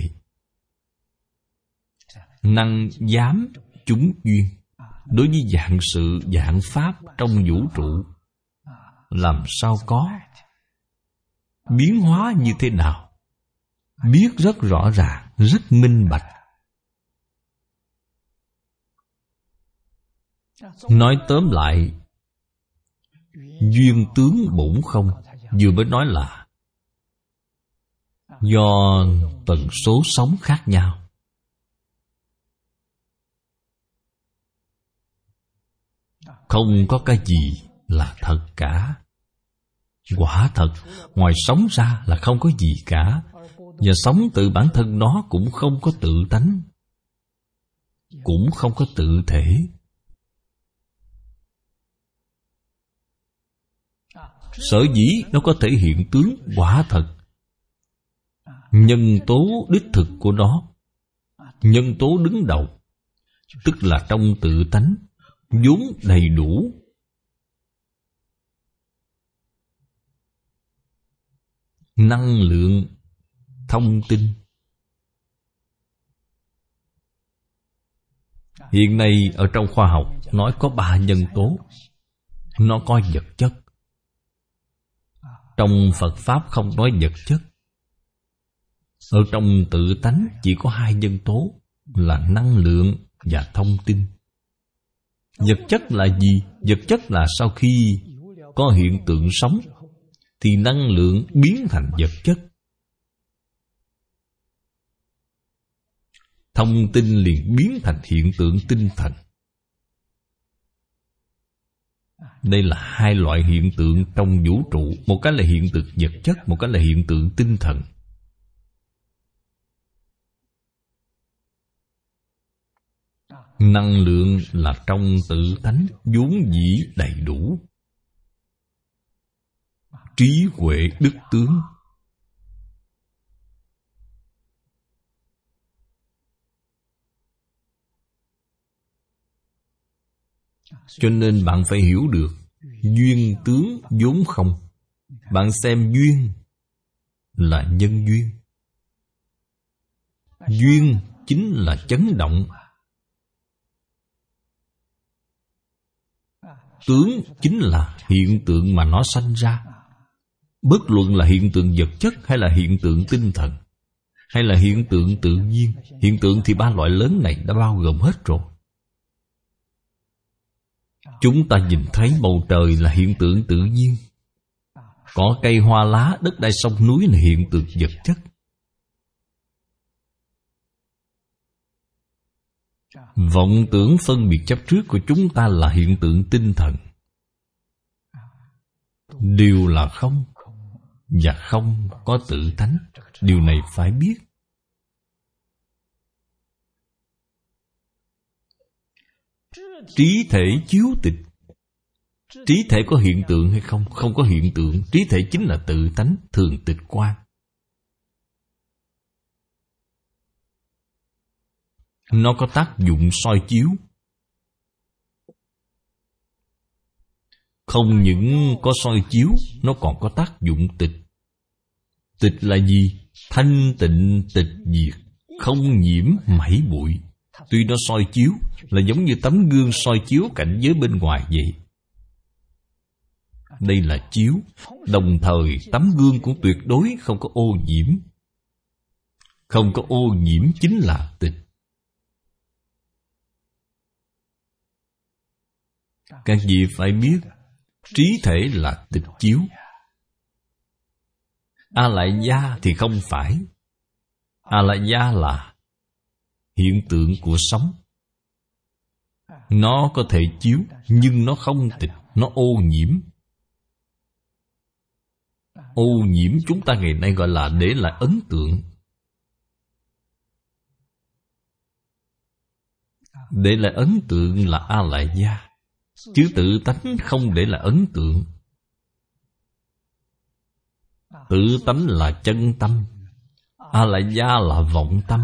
năng giám chúng duyên. Đối với dạng sự, dạng pháp trong vũ trụ, làm sao có? Biến hóa như thế nào? Biết rất rõ ràng, rất minh bạch. Nói tóm lại, duyên tướng bổn không, vừa mới nói là do tần số sống khác nhau. Không có cái gì là thật cả. Quả thật, ngoài sống ra là không có gì cả. Và sống tự bản thân nó cũng không có tự tánh, cũng không có tự thể. Sở dĩ nó có thể hiện tướng quả thật, nhân tố đích thực của nó, nhân tố đứng đầu, tức là trong tự tánh vốn đầy đủ. Năng lượng thông tin. Hiện nay ở trong khoa học nói có ba nhân tố. Nó có vật chất. Trong Phật Pháp không nói vật chất. Ở trong tự tánh chỉ có hai nhân tố là năng lượng và thông tin. Vật chất là gì? Vật chất là sau khi có hiện tượng sống thì năng lượng biến thành vật chất. Thông tin liền biến thành hiện tượng tinh thần. Đây là hai loại hiện tượng trong vũ trụ. Một cái là hiện tượng vật chất, một cái là hiện tượng tinh thần. Năng lượng là trong tự tánh vốn dĩ đầy đủ. Trí huệ đức tướng. Cho nên bạn phải hiểu được duyên tướng vốn không. Bạn xem duyên là nhân duyên. Duyên chính là chấn động. Tướng chính là hiện tượng mà nó sanh ra. Bất luận là hiện tượng vật chất hay là hiện tượng tinh thần, hay là hiện tượng tự nhiên. Hiện tượng thì ba loại lớn này đã bao gồm hết rồi. Chúng ta nhìn thấy bầu trời là hiện tượng tự nhiên. Cỏ cây hoa lá, đất đai sông núi là hiện tượng vật chất. Vọng tưởng phân biệt chấp trước của chúng ta là hiện tượng tinh thần. Đều là không, và không có tự tánh. Điều này phải biết. Trí thể chiếu tịch. Trí thể có hiện tượng hay không? Không có hiện tượng. Trí thể chính là tự tánh, thường tịch quan. Nó có tác dụng soi chiếu. Không những có soi chiếu, nó còn có tác dụng tịch. Tịch là gì? Thanh tịnh tịch diệt, không nhiễm mảy bụi. Tuy nó soi chiếu là giống như tấm gương soi chiếu cảnh giới bên ngoài vậy. Đây là chiếu. Đồng thời tấm gương cũng tuyệt đối không có ô nhiễm. Không có ô nhiễm chính là tịch. Các vị phải biết, trí thể là tịch chiếu. A lại gia thì không phải. A lại gia là hiện tượng của sống. Nó có thể chiếu, nhưng nó không tịch, nó ô nhiễm. Ô nhiễm chúng ta ngày nay gọi là để lại ấn tượng. Để lại ấn tượng là A lại gia, chứ tự tánh không để lại ấn tượng. Tự tánh là chân tâm, A lại gia là vọng tâm.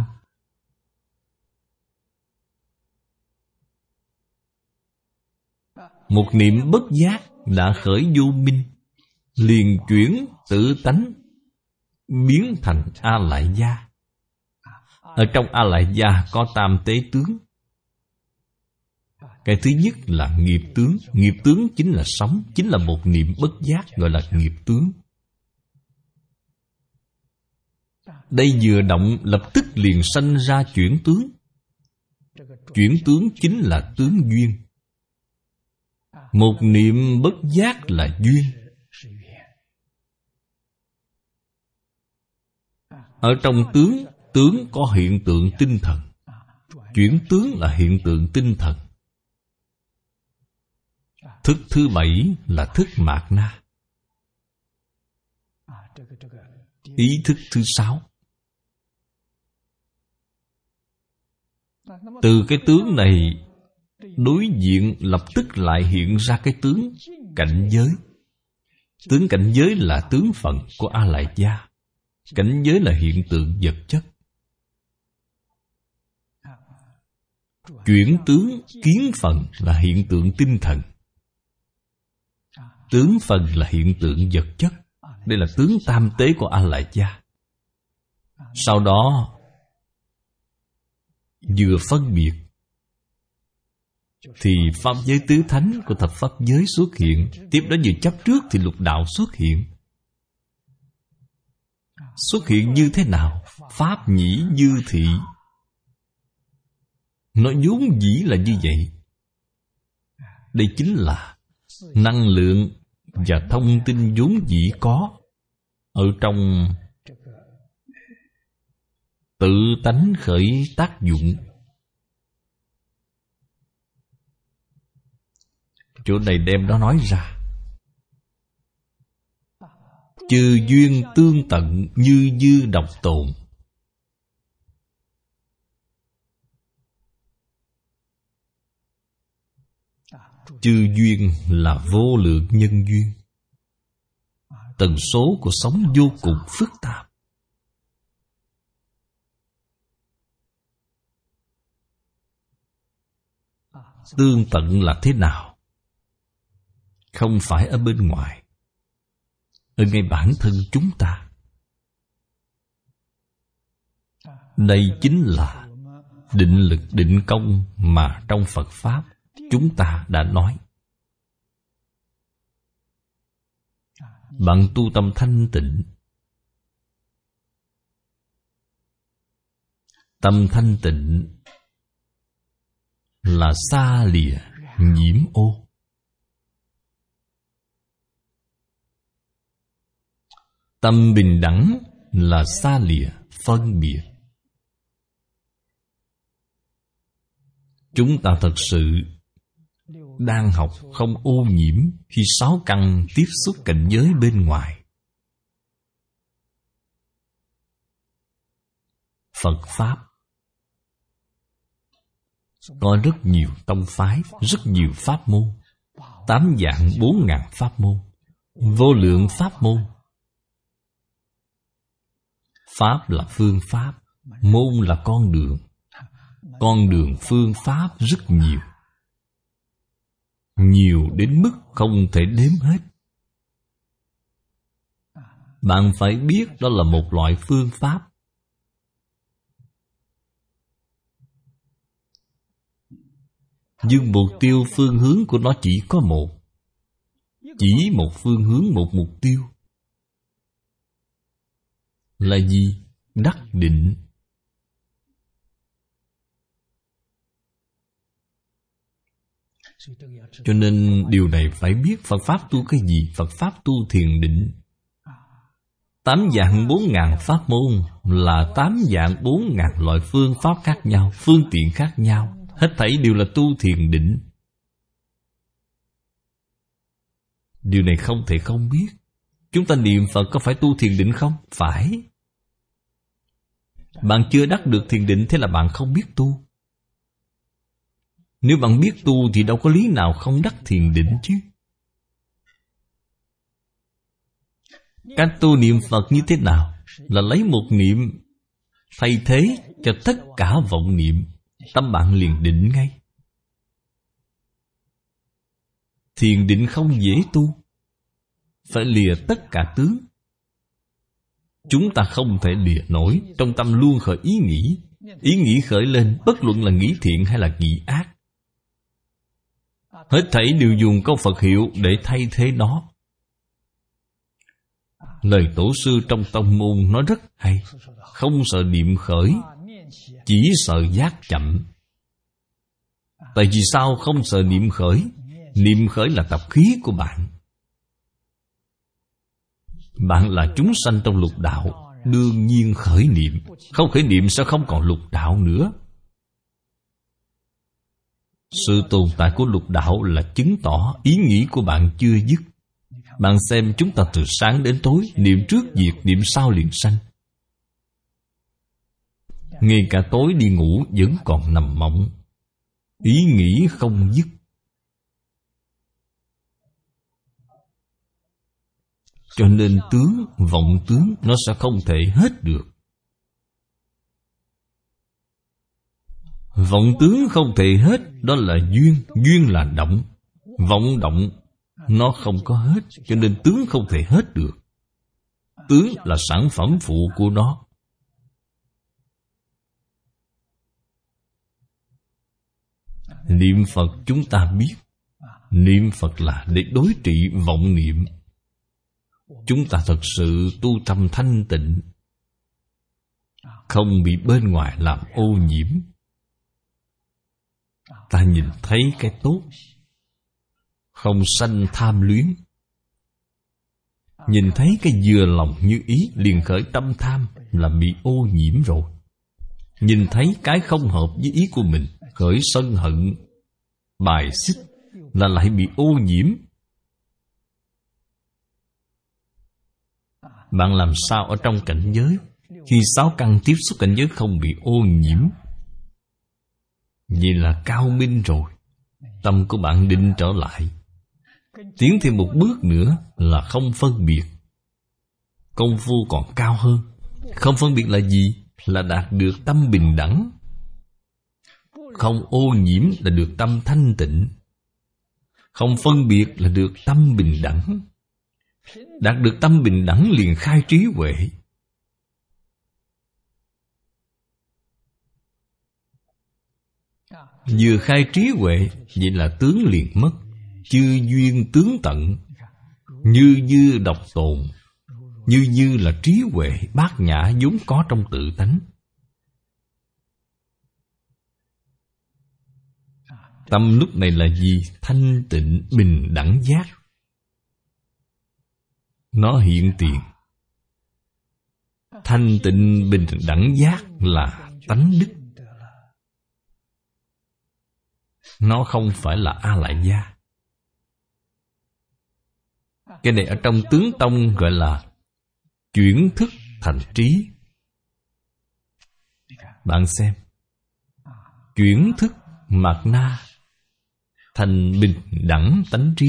Một niệm bất giác đã khởi vô minh, liền chuyển tự tánh biến thành A lại gia. Ở trong A lại gia có tam tế tướng. Cái thứ nhất là nghiệp tướng. Nghiệp tướng chính là sống, chính là một niệm bất giác, gọi là nghiệp tướng. Đây vừa động lập tức liền sanh ra chuyển tướng. Chuyển tướng chính là tướng duyên. Một niệm bất giác là duyên. Ở trong tướng, tướng có hiện tượng tinh thần. Chuyển tướng là hiện tượng tinh thần. Thức thứ bảy là thức mạt na. Ý thức thứ sáu. Từ cái tướng này, đối diện lập tức lại hiện ra cái tướng cảnh giới. Tướng cảnh giới là tướng phận của A lại gia. Cảnh giới là hiện tượng vật chất. Chuyển tướng kiến phận là hiện tượng tinh thần. Tướng phần là hiện tượng vật chất. Đây là tướng tam tế của A lại gia. Sau đó vừa phân biệt thì pháp giới tứ thánh của thập pháp giới xuất hiện. Tiếp đó vừa chấp trước thì lục đạo xuất hiện. Xuất hiện như thế nào? Pháp nhĩ dư thị. Nó vốn dĩ là như vậy. Đây chính là năng lượng và thông tin vốn dĩ có ở trong tự tánh khởi tác dụng. Chỗ này đem đó nói ra. Chư duyên tương tận như dư độc tồn. Chư duyên là vô lượng nhân duyên. Tần số của sống vô cùng phức tạp. Tương tận là thế nào? Không phải ở bên ngoài, ở ngay bản thân chúng ta. Đây chính là định lực định công mà trong Phật Pháp chúng ta đã nói. Bạn tu tâm thanh tịnh. Tâm thanh tịnh là xa lìa nhiễm ô. Tâm bình đẳng là xa lìa phân biệt. Chúng ta thật sự đang học không ô nhiễm khi sáu căn tiếp xúc cảnh giới bên ngoài. Phật Pháp có rất nhiều tông phái, rất nhiều pháp môn. Tám vạn bốn ngàn pháp môn, vô lượng pháp môn. Pháp là phương pháp, môn là con đường. Con đường phương pháp rất nhiều, nhiều đến mức không thể đếm hết. Bạn phải biết đó là một loại phương pháp. Nhưng mục tiêu phương hướng của nó chỉ có một. Chỉ một phương hướng, một mục tiêu. Là gì? Đắc định. Cho nên điều này phải biết Phật Pháp tu cái gì? Phật Pháp tu thiền định. Tám dạng bốn ngàn pháp môn là tám dạng bốn ngàn loại phương pháp khác nhau, phương tiện khác nhau. Hết thảy đều là tu thiền định. Điều này không thể không biết. Chúng ta niệm Phật có phải tu thiền định không? Phải. Bạn chưa đắc được thiền định, thế là bạn không biết tu. Nếu bạn biết tu thì đâu có lý nào không đắc thiền định chứ. Cách tu niệm Phật như thế nào? Là lấy một niệm thay thế cho tất cả vọng niệm, tâm bạn liền định ngay. Thiền định không dễ tu, phải lìa tất cả tướng. Chúng ta không thể lìa nổi. Trong tâm luôn khởi ý nghĩ. Ý nghĩ khởi lên, bất luận là nghĩ thiện hay là nghĩ ác, hết thảy đều dùng câu Phật hiệu để thay thế nó. Lời tổ sư trong tông môn nói rất hay. Không sợ niệm khởi, chỉ sợ giác chậm. Tại vì sao không sợ niệm khởi? Niệm khởi là tập khí của bạn. Bạn là chúng sanh trong lục đạo, đương nhiên khởi niệm. Không khởi niệm sao không còn lục đạo nữa? Sự tồn tại của lục đạo là chứng tỏ ý nghĩ của bạn chưa dứt. Bạn xem chúng ta từ sáng đến tối, niệm trước diệt, niệm sau liền sanh. Ngay cả tối đi ngủ vẫn còn nằm mộng. Ý nghĩ không dứt. Cho nên tướng, vọng tướng nó sẽ không thể hết được. Vọng tướng không thể hết, đó là duyên. Duyên là động. Vọng động nó không có hết, cho nên tướng không thể hết được. Tướng là sản phẩm phụ của nó. Niệm Phật chúng ta biết, niệm Phật là để đối trị vọng niệm. Chúng ta thật sự tu tâm thanh tịnh, không bị bên ngoài làm ô nhiễm. Ta nhìn thấy cái tốt, không sanh tham luyến. Nhìn thấy cái vừa lòng như ý, liền khởi tâm tham, là bị ô nhiễm rồi. Nhìn thấy cái không hợp với ý của mình, khởi sân hận, bài xích, là lại bị ô nhiễm. Bạn làm sao ở trong cảnh giới, khi sáu căn tiếp xúc cảnh giới không bị ô nhiễm? Vì là cao minh rồi. Tâm của bạn định trở lại. Tiến thêm một bước nữa là không phân biệt. Công phu còn cao hơn. Không phân biệt là gì? Là đạt được tâm bình đẳng. Không ô nhiễm là được tâm thanh tịnh. Không phân biệt là được tâm bình đẳng. Đạt được tâm bình đẳng liền khai trí huệ. Vừa khai trí huệ, vậy là tướng liền mất. Chư duyên tướng tận. Như như độc tồn. Như như là trí huệ bát nhã vốn có trong tự tánh. Tâm lúc này là gì? Thanh tịnh bình đẳng giác. Nó hiện tiền. Thanh tịnh bình đẳng giác là tánh đức. Nó không phải là A Lại Gia. Cái này ở trong tướng tông gọi là chuyển thức thành trí. Bạn xem, chuyển thức mạt na thành bình đẳng tánh trí.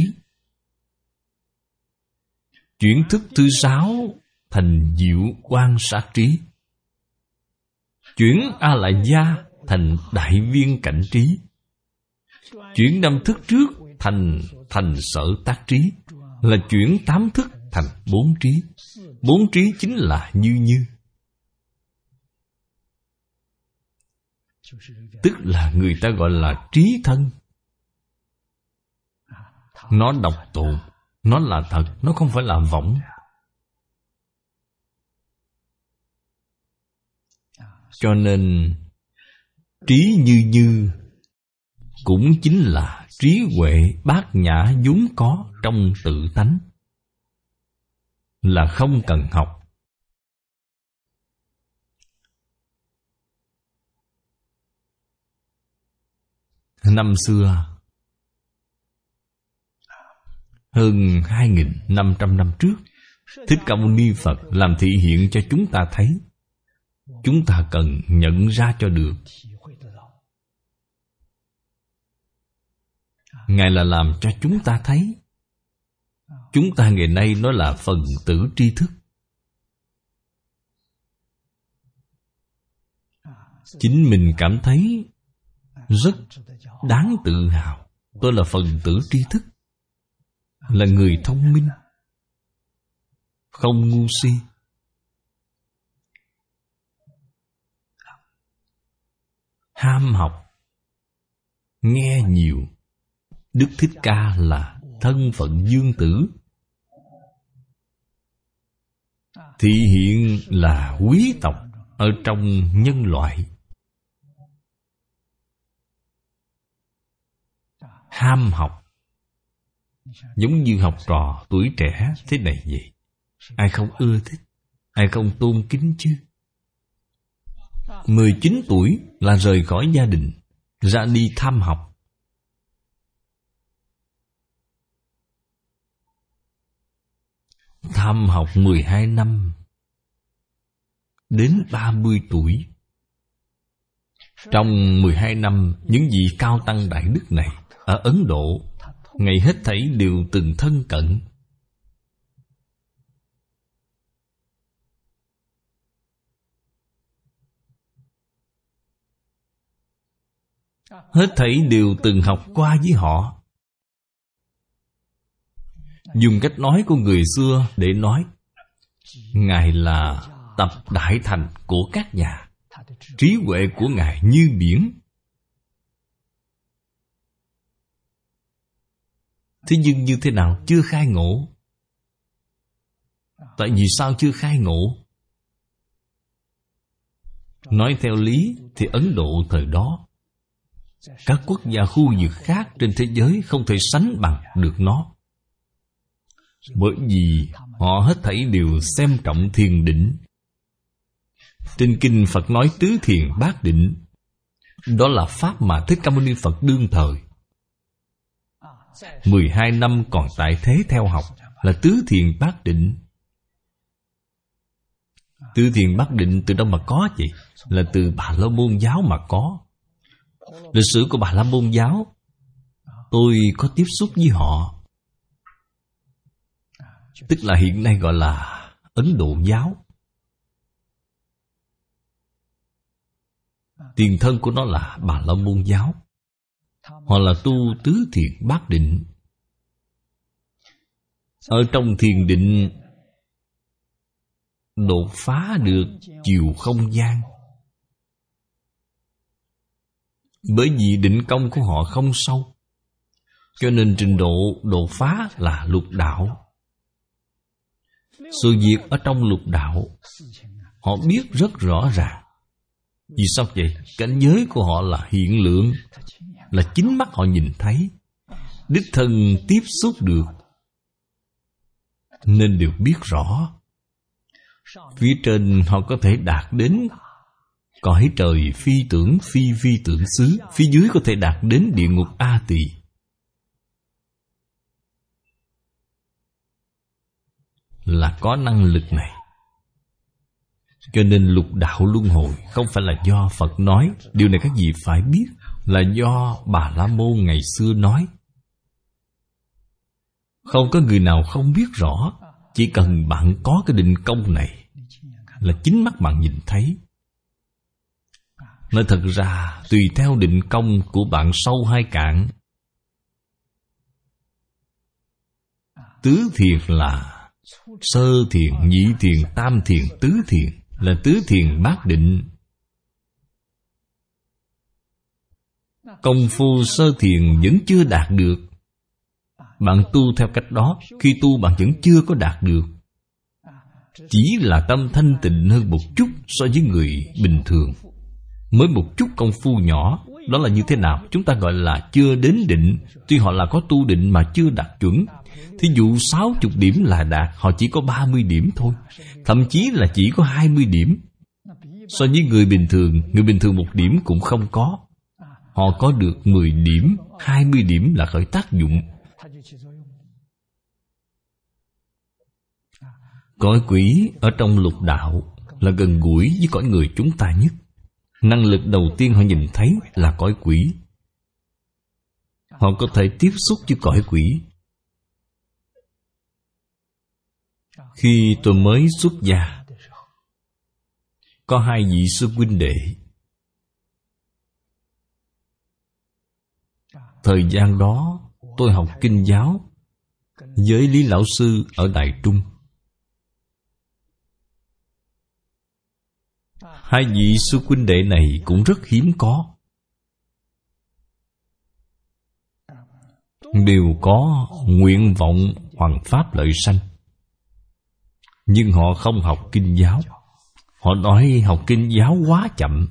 Chuyển thức thứ sáu thành diệu quan sát trí. Chuyển A Lại Gia thành đại viên cảnh trí. Chuyển năm thức trước thành thành sở tác trí, là chuyển tám thức thành bốn trí. Bốn trí chính là như như. Tức là người ta gọi là trí thân. Nó độc tồn, nó là thật, nó không phải là vọng. Cho nên trí như như cũng chính là trí huệ bát nhã vốn có trong tự tánh, là không cần học. Năm xưa, hơn hai nghìn năm trăm năm trước, Thích Ca Mâu Ni Phật làm thị hiện cho chúng ta thấy. Chúng ta cần nhận ra cho được. Ngài là làm cho chúng ta thấy. Chúng ta ngày nay nói là phần tử tri thức. Chính mình cảm thấy rất đáng tự hào. Tôi là phần tử tri thức, là người thông minh, không ngu si. Ham học, nghe nhiều. Đức Thích Ca là thân phận dương tử, thị hiện là quý tộc ở trong nhân loại. Ham học, giống như học trò tuổi trẻ thế này vậy. Ai không ưa thích, ai không tôn kính chứ? mười chín tuổi là rời khỏi gia đình, ra đi tham học. Tham học mười hai năm, đến ba mươi tuổi. Trong mười hai năm, những vị cao tăng đại đức này ở Ấn Độ, ngày hết thảy đều từng thân cận. Hết thảy đều từng học qua với họ. Dùng cách nói của người xưa để nói, Ngài là tập đại thành của các nhà. Trí huệ của Ngài như biển. Thế nhưng như thế nào? Chưa khai ngộ. Tại vì sao chưa khai ngộ? Nói theo lý thì Ấn Độ thời đó, các quốc gia khu vực khác trên thế giới không thể sánh bằng được nó. Bởi vì họ hết thảy đều xem trọng thiền định. Trên kinh Phật nói tứ thiền bát định, đó là pháp mà Thích Ca Mâu Ni Phật đương thời mười hai năm còn tại thế theo học, là tứ thiền bát định. Tứ thiền bát định từ đâu mà có vậy? Là từ Bà La Môn giáo mà có. Lịch sử của Bà La Môn giáo, tôi có tiếp xúc với họ. Tức là hiện nay gọi là Ấn Độ giáo. Tiền thân của nó là Bà La Môn giáo. Họ là tu tứ thiền bát định. Ở trong thiền định đột phá được chiều không gian. Bởi vì định công của họ không sâu, cho nên trình độ đột phá là lục đạo. Sự việc ở trong lục đạo họ biết rất rõ ràng. Vì sao vậy? Cảnh giới của họ là hiện lượng, là chính mắt họ nhìn thấy, đích thân tiếp xúc được, nên đều biết rõ. Phía trên họ có thể đạt đến cõi trời phi tưởng phi vi tưởng xứ, phía dưới có thể đạt đến địa ngục A Tỳ. Là có năng lực này. Cho nên lục đạo luân hồi không phải là do Phật nói. Điều này các vị phải biết, là do Bà La Môn ngày xưa nói. Không có người nào không biết rõ. Chỉ cần bạn có cái định công này, là chính mắt bạn nhìn thấy. Nói thật ra, tùy theo định công của bạn sâu hay cạn. Tứ thiền là sơ thiền, nhị thiền, tam thiền, tứ thiền, là tứ thiền bát định. Công phu sơ thiền vẫn chưa đạt được. Bạn tu theo cách đó, khi tu bạn vẫn chưa có đạt được. Chỉ là tâm thanh tịnh hơn một chút so với người bình thường. Mới một chút công phu nhỏ, Đó là như thế nào? Chúng ta gọi là chưa đến định. Tuy họ là có tu định mà chưa đạt chuẩn. Thí dụ sáu mươi điểm là đạt, họ chỉ có ba mươi điểm thôi. Thậm chí là chỉ có hai mươi điểm. So với người bình thường, người bình thường một điểm cũng không có. Họ có được mười điểm, hai mươi điểm là khởi tác dụng. Cõi quỷ ở trong lục đạo là gần gũi với cõi người chúng ta nhất. Năng lực đầu tiên họ nhìn thấy là cõi quỷ. Họ có thể tiếp xúc với cõi quỷ. Khi tôi mới xuất gia, có hai vị sư huynh đệ. Thời gian đó tôi học kinh giáo với Lý Lão Sư ở Đại Trung. Hai vị sư huynh đệ này cũng rất hiếm có. Đều có nguyện vọng hoằng pháp lợi sanh. Nhưng họ không học kinh giáo. Họ nói học kinh giáo quá chậm.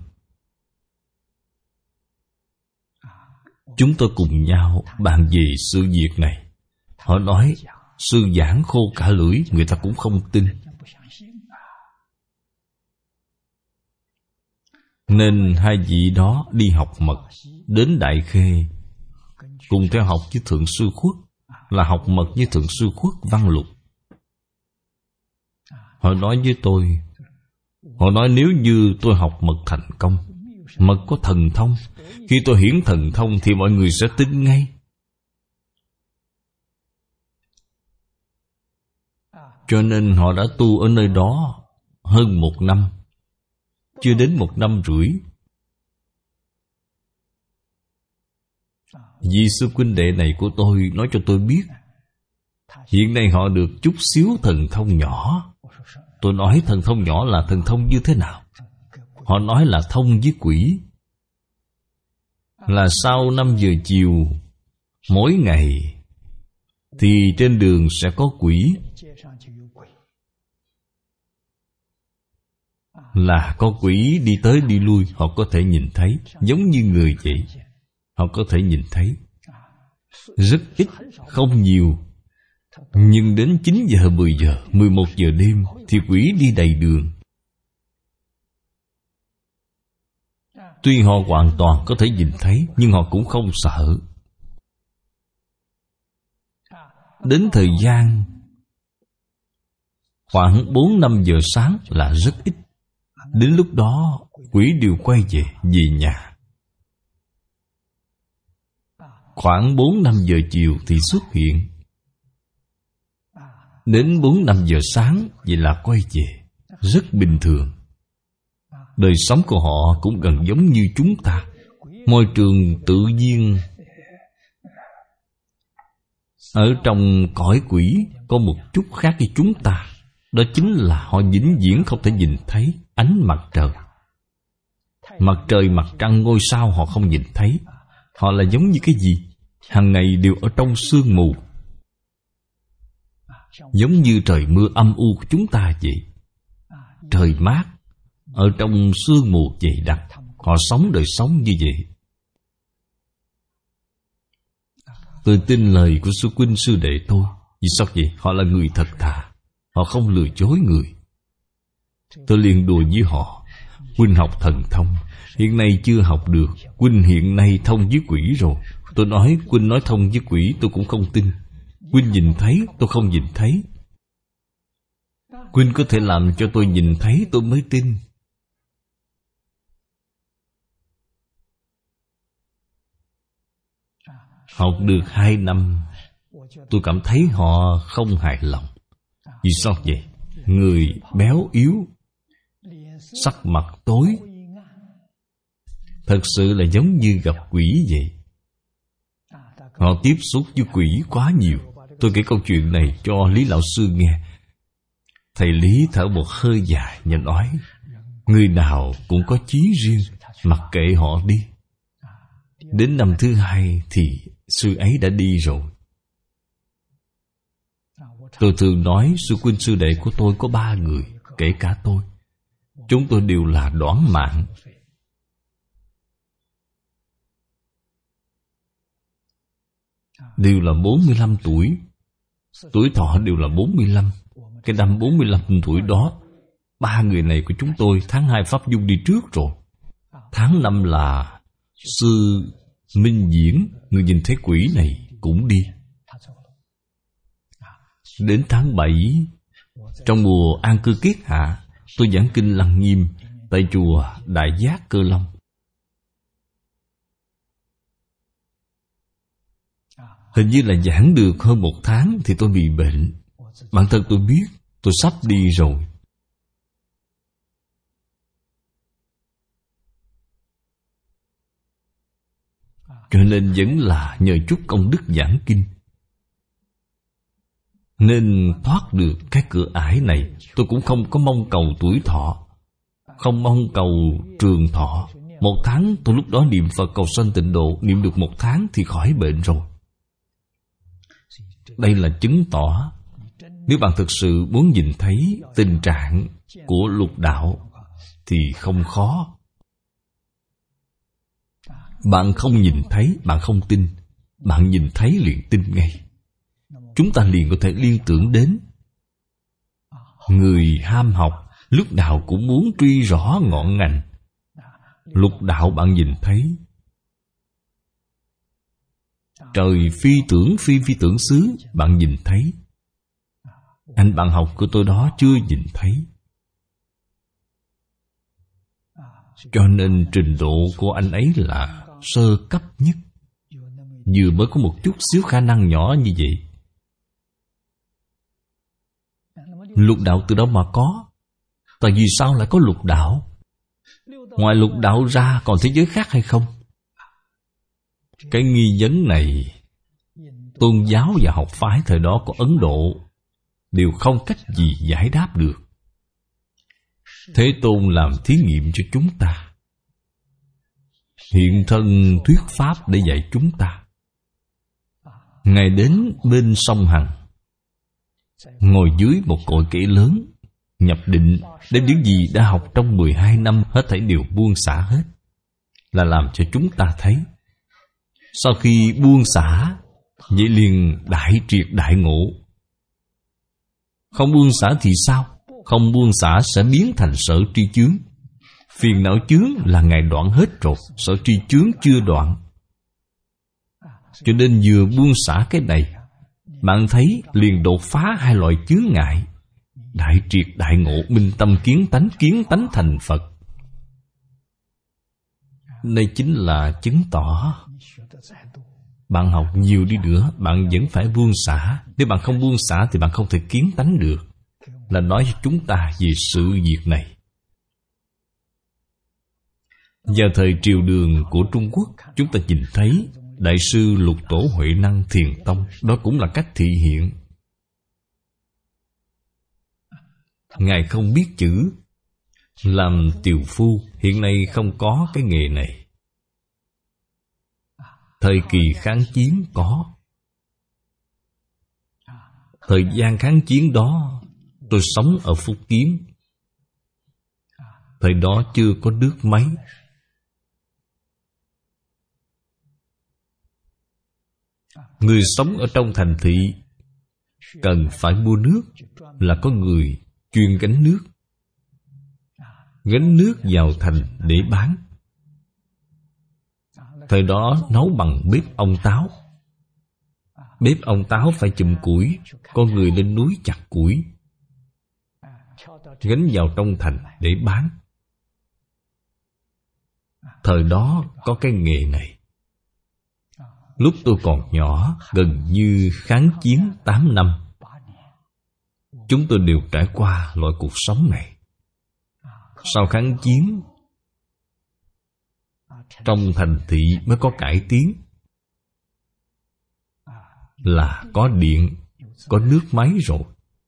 Chúng tôi cùng nhau bàn về sự việc này. Họ nói sư giảng khô cả lưỡi, người ta cũng không tin. Nên hai vị đó đi học mật đến Đại Khê, cùng theo học với Thượng Sư Khuất, là học mật với Thượng Sư Khuất Văn Lục. Họ nói với tôi, họ nói nếu như tôi học mật thành công, mật có thần thông, khi tôi hiển thần thông thì mọi người sẽ tin ngay. Cho nên họ đã tu ở nơi đó hơn một năm, chưa đến một năm rưỡi. Vị sư huynh đệ này của tôi nói cho tôi biết, hiện nay họ được chút xíu thần thông nhỏ. Tôi nói thần thông nhỏ là thần thông như thế nào? Họ nói là thông với quỷ. Là sau năm giờ chiều mỗi ngày thì trên đường sẽ có quỷ. Là có quỷ đi tới đi lui, họ có thể nhìn thấy, giống như người vậy. Họ có thể nhìn thấy. Rất ít, không nhiều. Nhưng đến chín giờ, mười giờ, mười một giờ đêm thì quỷ đi đầy đường. Tuy họ hoàn toàn có thể nhìn thấy, nhưng họ cũng không sợ. Đến thời gian khoảng bốn năm giờ sáng là rất ít. Đến lúc đó quỷ đều quay về, về nhà. Khoảng bốn năm giờ chiều thì xuất hiện. Đến bốn năm giờ sáng vậy là quay về. Rất bình thường. Đời sống của họ cũng gần giống như chúng ta. Môi trường tự nhiên. Ở trong cõi quỷ có một chút khác với chúng ta. Đó chính là họ vĩnh viễn không thể nhìn thấy ánh mặt trời. Mặt trời, mặt trăng, ngôi sao họ không nhìn thấy. Họ là giống như cái gì? Hàng ngày đều ở trong sương mù. Giống như trời mưa âm u của chúng ta vậy. Trời mát, ở trong sương mù dày đặc. Họ sống đời sống như vậy. Tôi tin lời của sư huynh sư đệ tôi. Vì sao vậy? Họ là người thật thà. Họ không lừa dối người. Tôi liền đùa với họ, huynh học thần thông, hiện nay chưa học được. Huynh hiện nay thông với quỷ rồi. Tôi nói huynh nói thông với quỷ tôi cũng không tin. Huynh nhìn thấy tôi không nhìn thấy. Huynh có thể làm cho tôi nhìn thấy tôi mới tin. Học được hai năm, tôi cảm thấy họ không hài lòng. Vì sao vậy? Người béo yếu, sắc mặt tối, thật sự là giống như gặp quỷ vậy. Họ tiếp xúc với quỷ quá nhiều. Tôi kể câu chuyện này cho Lý Lão Sư nghe. Thầy Lý thở một hơi dài và nói, người nào cũng có chí riêng, mặc kệ họ đi. Đến năm thứ hai thì sư ấy đã đi rồi. Tôi thường nói sư huynh sư đệ của tôi có ba người, kể cả tôi. Chúng tôi đều là đoản mạng. đều là bốn mươi lăm tuổi. Tuổi thọ đều là bốn mươi lăm. Cái năm bốn mươi lăm tuổi đó, ba người này của chúng tôi tháng hai Pháp Dung đi trước rồi. Tháng năm là Sư Minh Diễn, người nhìn thấy quỷ này, cũng đi. Đến tháng bảy, trong mùa an cư kiết hạ, tôi giảng kinh Lăng Nghiêm tại chùa Đại Giác Cơ Long. Hình như là giảng được hơn một tháng thì tôi bị bệnh. Bản thân tôi biết tôi sắp đi rồi. Cho nên vẫn là nhờ chút công đức giảng kinh nên thoát được cái cửa ải này. Tôi cũng không có mong cầu tuổi thọ, không mong cầu trường thọ. Một tháng tôi lúc đó niệm Phật cầu sanh tịnh độ, niệm được một tháng thì khỏi bệnh rồi. Đây là chứng tỏ nếu bạn thực sự muốn nhìn thấy tình trạng của lục đạo thì không khó. Bạn không nhìn thấy, bạn không tin. Bạn nhìn thấy liền tin ngay. Chúng ta liền có thể liên tưởng đến người ham học lúc nào cũng muốn truy rõ ngọn ngành. Lục đạo bạn nhìn thấy, trời phi tưởng phi phi tưởng xứ bạn nhìn thấy. Anh bạn học của tôi đó chưa nhìn thấy. Cho nên trình độ của anh ấy là sơ cấp nhất, vừa mới có một chút xíu khả năng nhỏ như vậy. Lục đạo từ đâu mà có? Tại vì sao lại có lục đạo? Ngoài lục đạo ra còn thế giới khác hay không? Cái nghi vấn này, tôn giáo và học phái thời đó của Ấn Độ đều không cách gì giải đáp được. Thế Tôn làm thí nghiệm cho chúng ta, hiện thân thuyết pháp để dạy chúng ta. Ngài đến bên sông Hằng, ngồi dưới một cội cây lớn, nhập định, đem những gì đã học trong mười hai năm hết thảy đều buông xả hết, là làm cho chúng ta thấy. Sau khi buông xả, vậy liền đại triệt đại ngộ. Không buông xả thì sao? Không buông xả sẽ biến thành sở tri chướng. Phiền não chướng là Ngài đoạn hết rồi, sở tri chướng chưa đoạn. Cho nên vừa buông xả cái này, bạn thấy liền đột phá hai loại chướng ngại. Đại triệt đại ngộ, minh tâm kiến tánh, kiến tánh thành Phật. Đây chính là chứng tỏ bạn học nhiều đi nữa, bạn vẫn phải buông xả. Nếu bạn không buông xả thì bạn không thể kiến tánh được. Là nói cho chúng ta về sự việc này. Vào thời triều Đường của Trung Quốc, chúng ta nhìn thấy Đại sư Lục Tổ Huệ Năng Thiền Tông. Đó cũng là cách thị hiện. Ngài không biết chữ, làm tiều phu. Hiện nay không có cái nghề này. Thời kỳ kháng chiến có. Thời gian kháng chiến đó, tôi sống ở Phúc Kiến. Thời đó chưa có nước máy. Người sống ở trong thành thị cần phải mua nước, là có người chuyên gánh nước, gánh nước vào thành để bán. Thời đó nấu bằng bếp ông táo. Bếp ông táo phải chùm củi, con người lên núi chặt củi, gánh vào trong thành để bán. Thời đó có cái nghề này. Lúc tôi còn nhỏ, gần như kháng chiến tám năm, chúng tôi đều trải qua loại cuộc sống này. Sau kháng chiến, trong thành thị mới có cải tiến, là có điện, có nước máy rồi.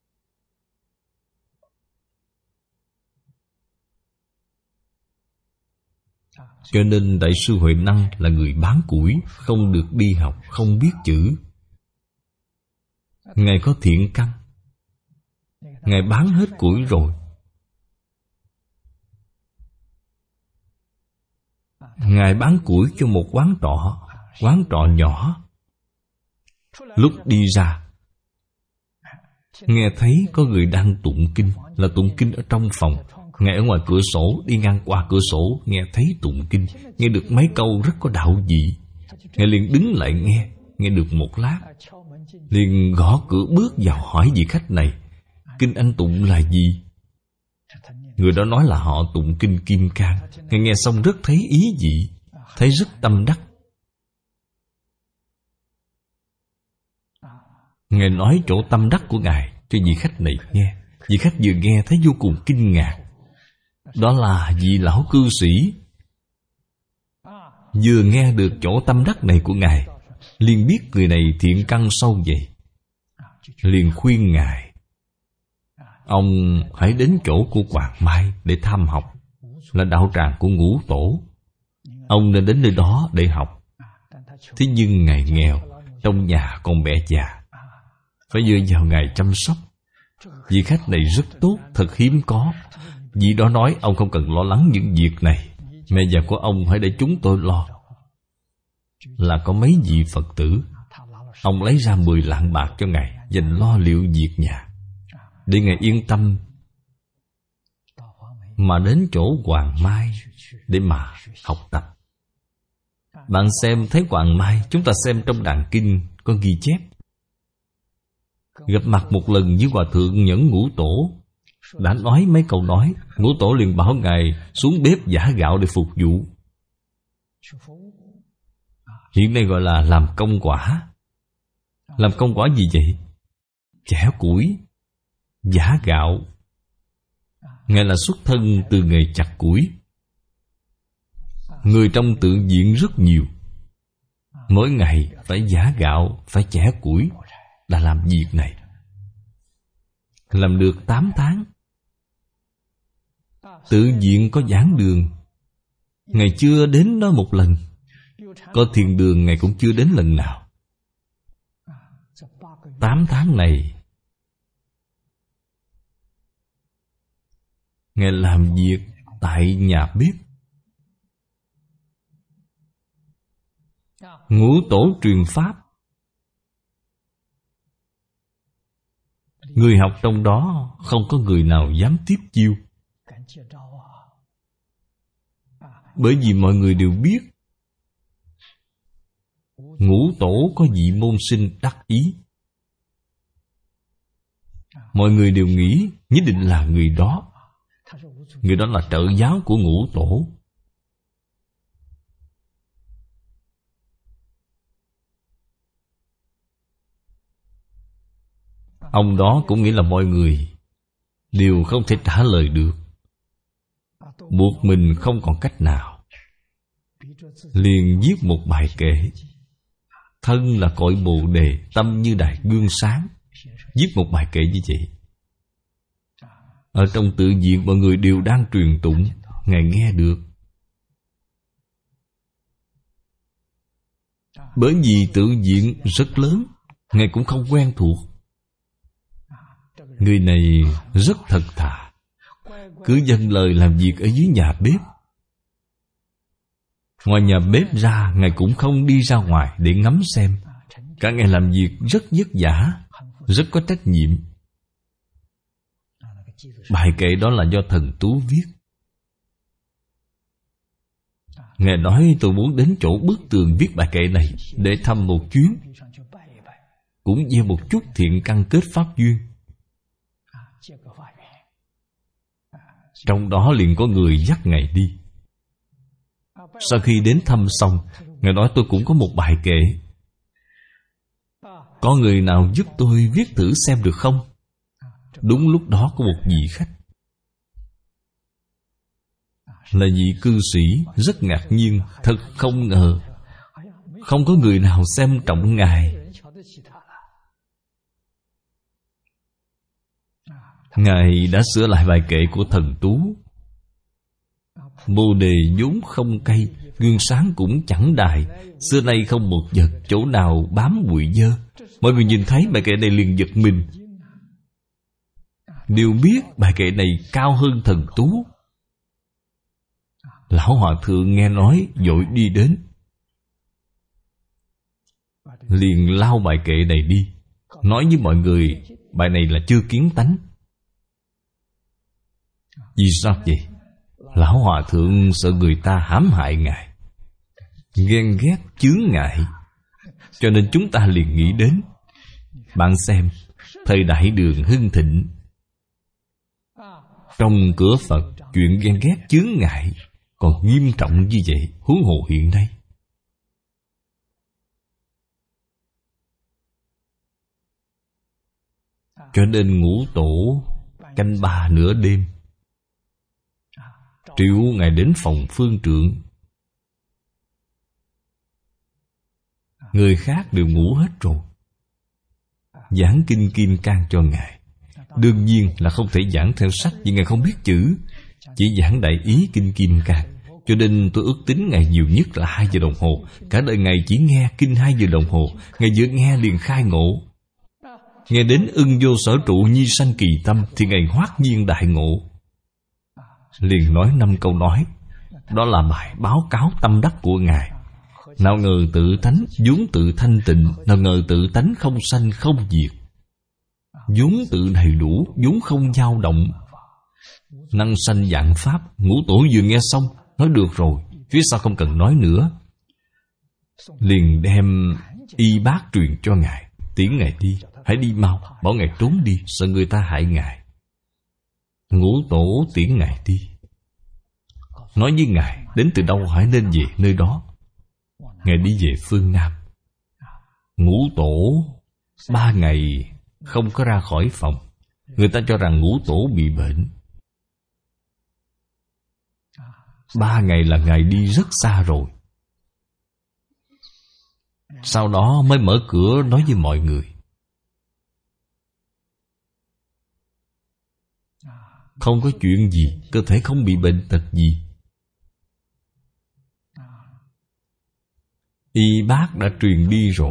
Cho nên Đại sư Huệ Năng là người bán củi, không được đi học, không biết chữ. Ngài có thiện căn, Ngài bán hết củi rồi, Ngài bán củi cho một quán trọ, quán trọ nhỏ. Lúc đi ra, nghe thấy có người đang tụng kinh, là tụng kinh ở trong phòng. Ngay ở ngoài cửa sổ, đi ngang qua cửa sổ, nghe thấy tụng kinh, nghe được mấy câu rất có đạo vị. Ngài liền đứng lại nghe, nghe được một lát, liền gõ cửa bước vào hỏi vị khách này: kinh anh tụng là gì? Người đó nói là họ tụng kinh Kim Cang. Ngài nghe xong rất thấy ý vị, thấy rất tâm đắc. Ngài nói chỗ tâm đắc của Ngài cho vị khách này nghe. Vị khách vừa nghe thấy vô cùng kinh ngạc. Đó là vị lão cư sĩ vừa nghe được chỗ tâm đắc này của Ngài, liền biết người này thiện căn sâu vậy, liền khuyên Ngài: ông hãy đến chỗ của Hoàng Mai để tham học, là đạo tràng của Ngũ Tổ. Ông nên đến nơi đó để học. Thế nhưng Ngài nghèo, trong nhà còn mẹ già, phải dựa vào Ngài chăm sóc. Vị khách này rất tốt, thật hiếm có. Vị đó nói ông không cần lo lắng những việc này, mẹ già của ông hãy để chúng tôi lo. Là có mấy vị Phật tử. Ông lấy ra mười lạng bạc cho Ngài, dành lo liệu việc nhà, để Ngài yên tâm mà đến chỗ Hoàng Mai để mà học tập. Bạn xem thấy Hoàng Mai, chúng ta xem trong đàn kinh có ghi chép, gặp mặt một lần với Hòa Thượng Nhẫn Ngũ Tổ, đã nói mấy câu nói. Ngũ Tổ liền bảo Ngài xuống bếp giã gạo để phục vụ. Hiện nay gọi là làm công quả. Làm công quả gì vậy? Chẻ củi, giã gạo. Ngài là xuất thân từ nghề chặt củi. Người trong tự viện rất nhiều, mỗi ngày phải giã gạo, phải chẻ củi, là làm việc này. Làm được tám tháng. Tự viện có giảng đường, Ngài chưa đến đó một lần. Có thiền đường Ngài cũng chưa đến lần nào. Tám tháng này Ngài làm việc tại nhà bếp. Ngũ Tổ truyền pháp, người học trong đó không có người nào dám tiếp chiêu. Bởi vì mọi người đều biết Ngũ Tổ có vị môn sinh đắc ý. Mọi người đều nghĩ nhất định là người đó. Người đó là trợ giáo của Ngũ Tổ. Ông đó cũng nghĩ là mọi người đều không thể trả lời được, buộc mình không còn cách nào, liền viết một bài kệ: thân là cội Bồ Đề, tâm như đài gương sáng. Viết một bài kệ như vậy. Ở trong tự viện mọi người đều đang truyền tụng, Ngài nghe được. Bởi vì tự viện rất lớn, Ngài cũng không quen thuộc. Người này rất thật thà, cứ dâng lời làm việc ở dưới nhà bếp. Ngoài nhà bếp ra, Ngài cũng không đi ra ngoài để ngắm xem. Cả ngày làm việc rất vất vả, rất có trách nhiệm. Bài kệ đó là do Thần Tú viết. Ngài nói tôi muốn đến chỗ bức tường viết bài kệ này để thăm một chuyến, cũng gieo một chút thiện căn kết pháp duyên. Trong đó liền có người dắt Ngài đi. Sau khi đến thăm xong, Ngài nói tôi cũng có một bài kệ, có người nào giúp tôi viết thử xem được không? Đúng lúc đó có một vị khách, là vị cư sĩ, rất ngạc nhiên, thật không ngờ không có người nào xem trọng Ngài. Ngài đã sửa lại bài kệ của Thần Tú: Bồ đề vốn không cây, gương sáng cũng chẳng đài, xưa nay không một vật, chỗ nào bám bụi dơ. Mọi người nhìn thấy bài kệ này liền giật mình, đều biết bài kệ này cao hơn Thần Tú. Lão Hòa Thượng nghe nói vội đi đến, liền lau bài kệ này đi, nói với mọi người bài này là chưa kiến tánh. Vì sao vậy? Lão Hòa Thượng sợ người ta hãm hại Ngài, ghen ghét chướng ngại, cho nên chúng ta liền nghĩ đến. Bạn xem, thời đại Đường hưng thịnh, trong cửa Phật chuyện ghen ghét chướng ngại còn nghiêm trọng như vậy, huống hồ hiện nay. Cho nên ngũ tổ canh ba nửa đêm triệu Ngài đến phòng phương trượng. Người khác đều ngủ hết rồi, giảng kinh Kim Cang cho Ngài. Đương nhiên là không thể giảng theo sách, vì Ngài không biết chữ, chỉ giảng đại ý kinh Kim Cang. Cho nên tôi ước tính Ngài nhiều nhất là hai giờ đồng hồ. Cả đời Ngài chỉ nghe kinh hai giờ đồng hồ. Ngài vừa nghe liền khai ngộ. Nghe đến ưng vô sở trụ nhi sanh kỳ tâm, thì Ngài hoát nhiên đại ngộ, liền nói năm câu nói. Đó là bài báo cáo tâm đắc của Ngài. Nào ngờ tự tánh vốn tự thanh tịnh, nào ngờ tự tánh không sanh không diệt, vốn tự đầy đủ, vốn không dao động, năng sanh vạn pháp. Ngũ tổ vừa nghe xong nói được rồi, phía sau không cần nói nữa, liền đem y bát truyền cho Ngài, tiễn Ngài đi. Hãy đi mau, bảo Ngài trốn đi, sợ người ta hại Ngài. Ngũ tổ tiễn Ngài đi, nói với Ngài đến từ đâu hãy nên về nơi đó. Ngài đi về phương Nam. Ngũ tổ ba ngày không có ra khỏi phòng. Người ta cho rằng ngũ tổ bị bệnh. Ba ngày là Ngài đi rất xa rồi. Sau đó mới mở cửa nói với mọi người. Không có chuyện gì, cơ thể không bị bệnh tật gì. Y bác đã truyền đi rồi.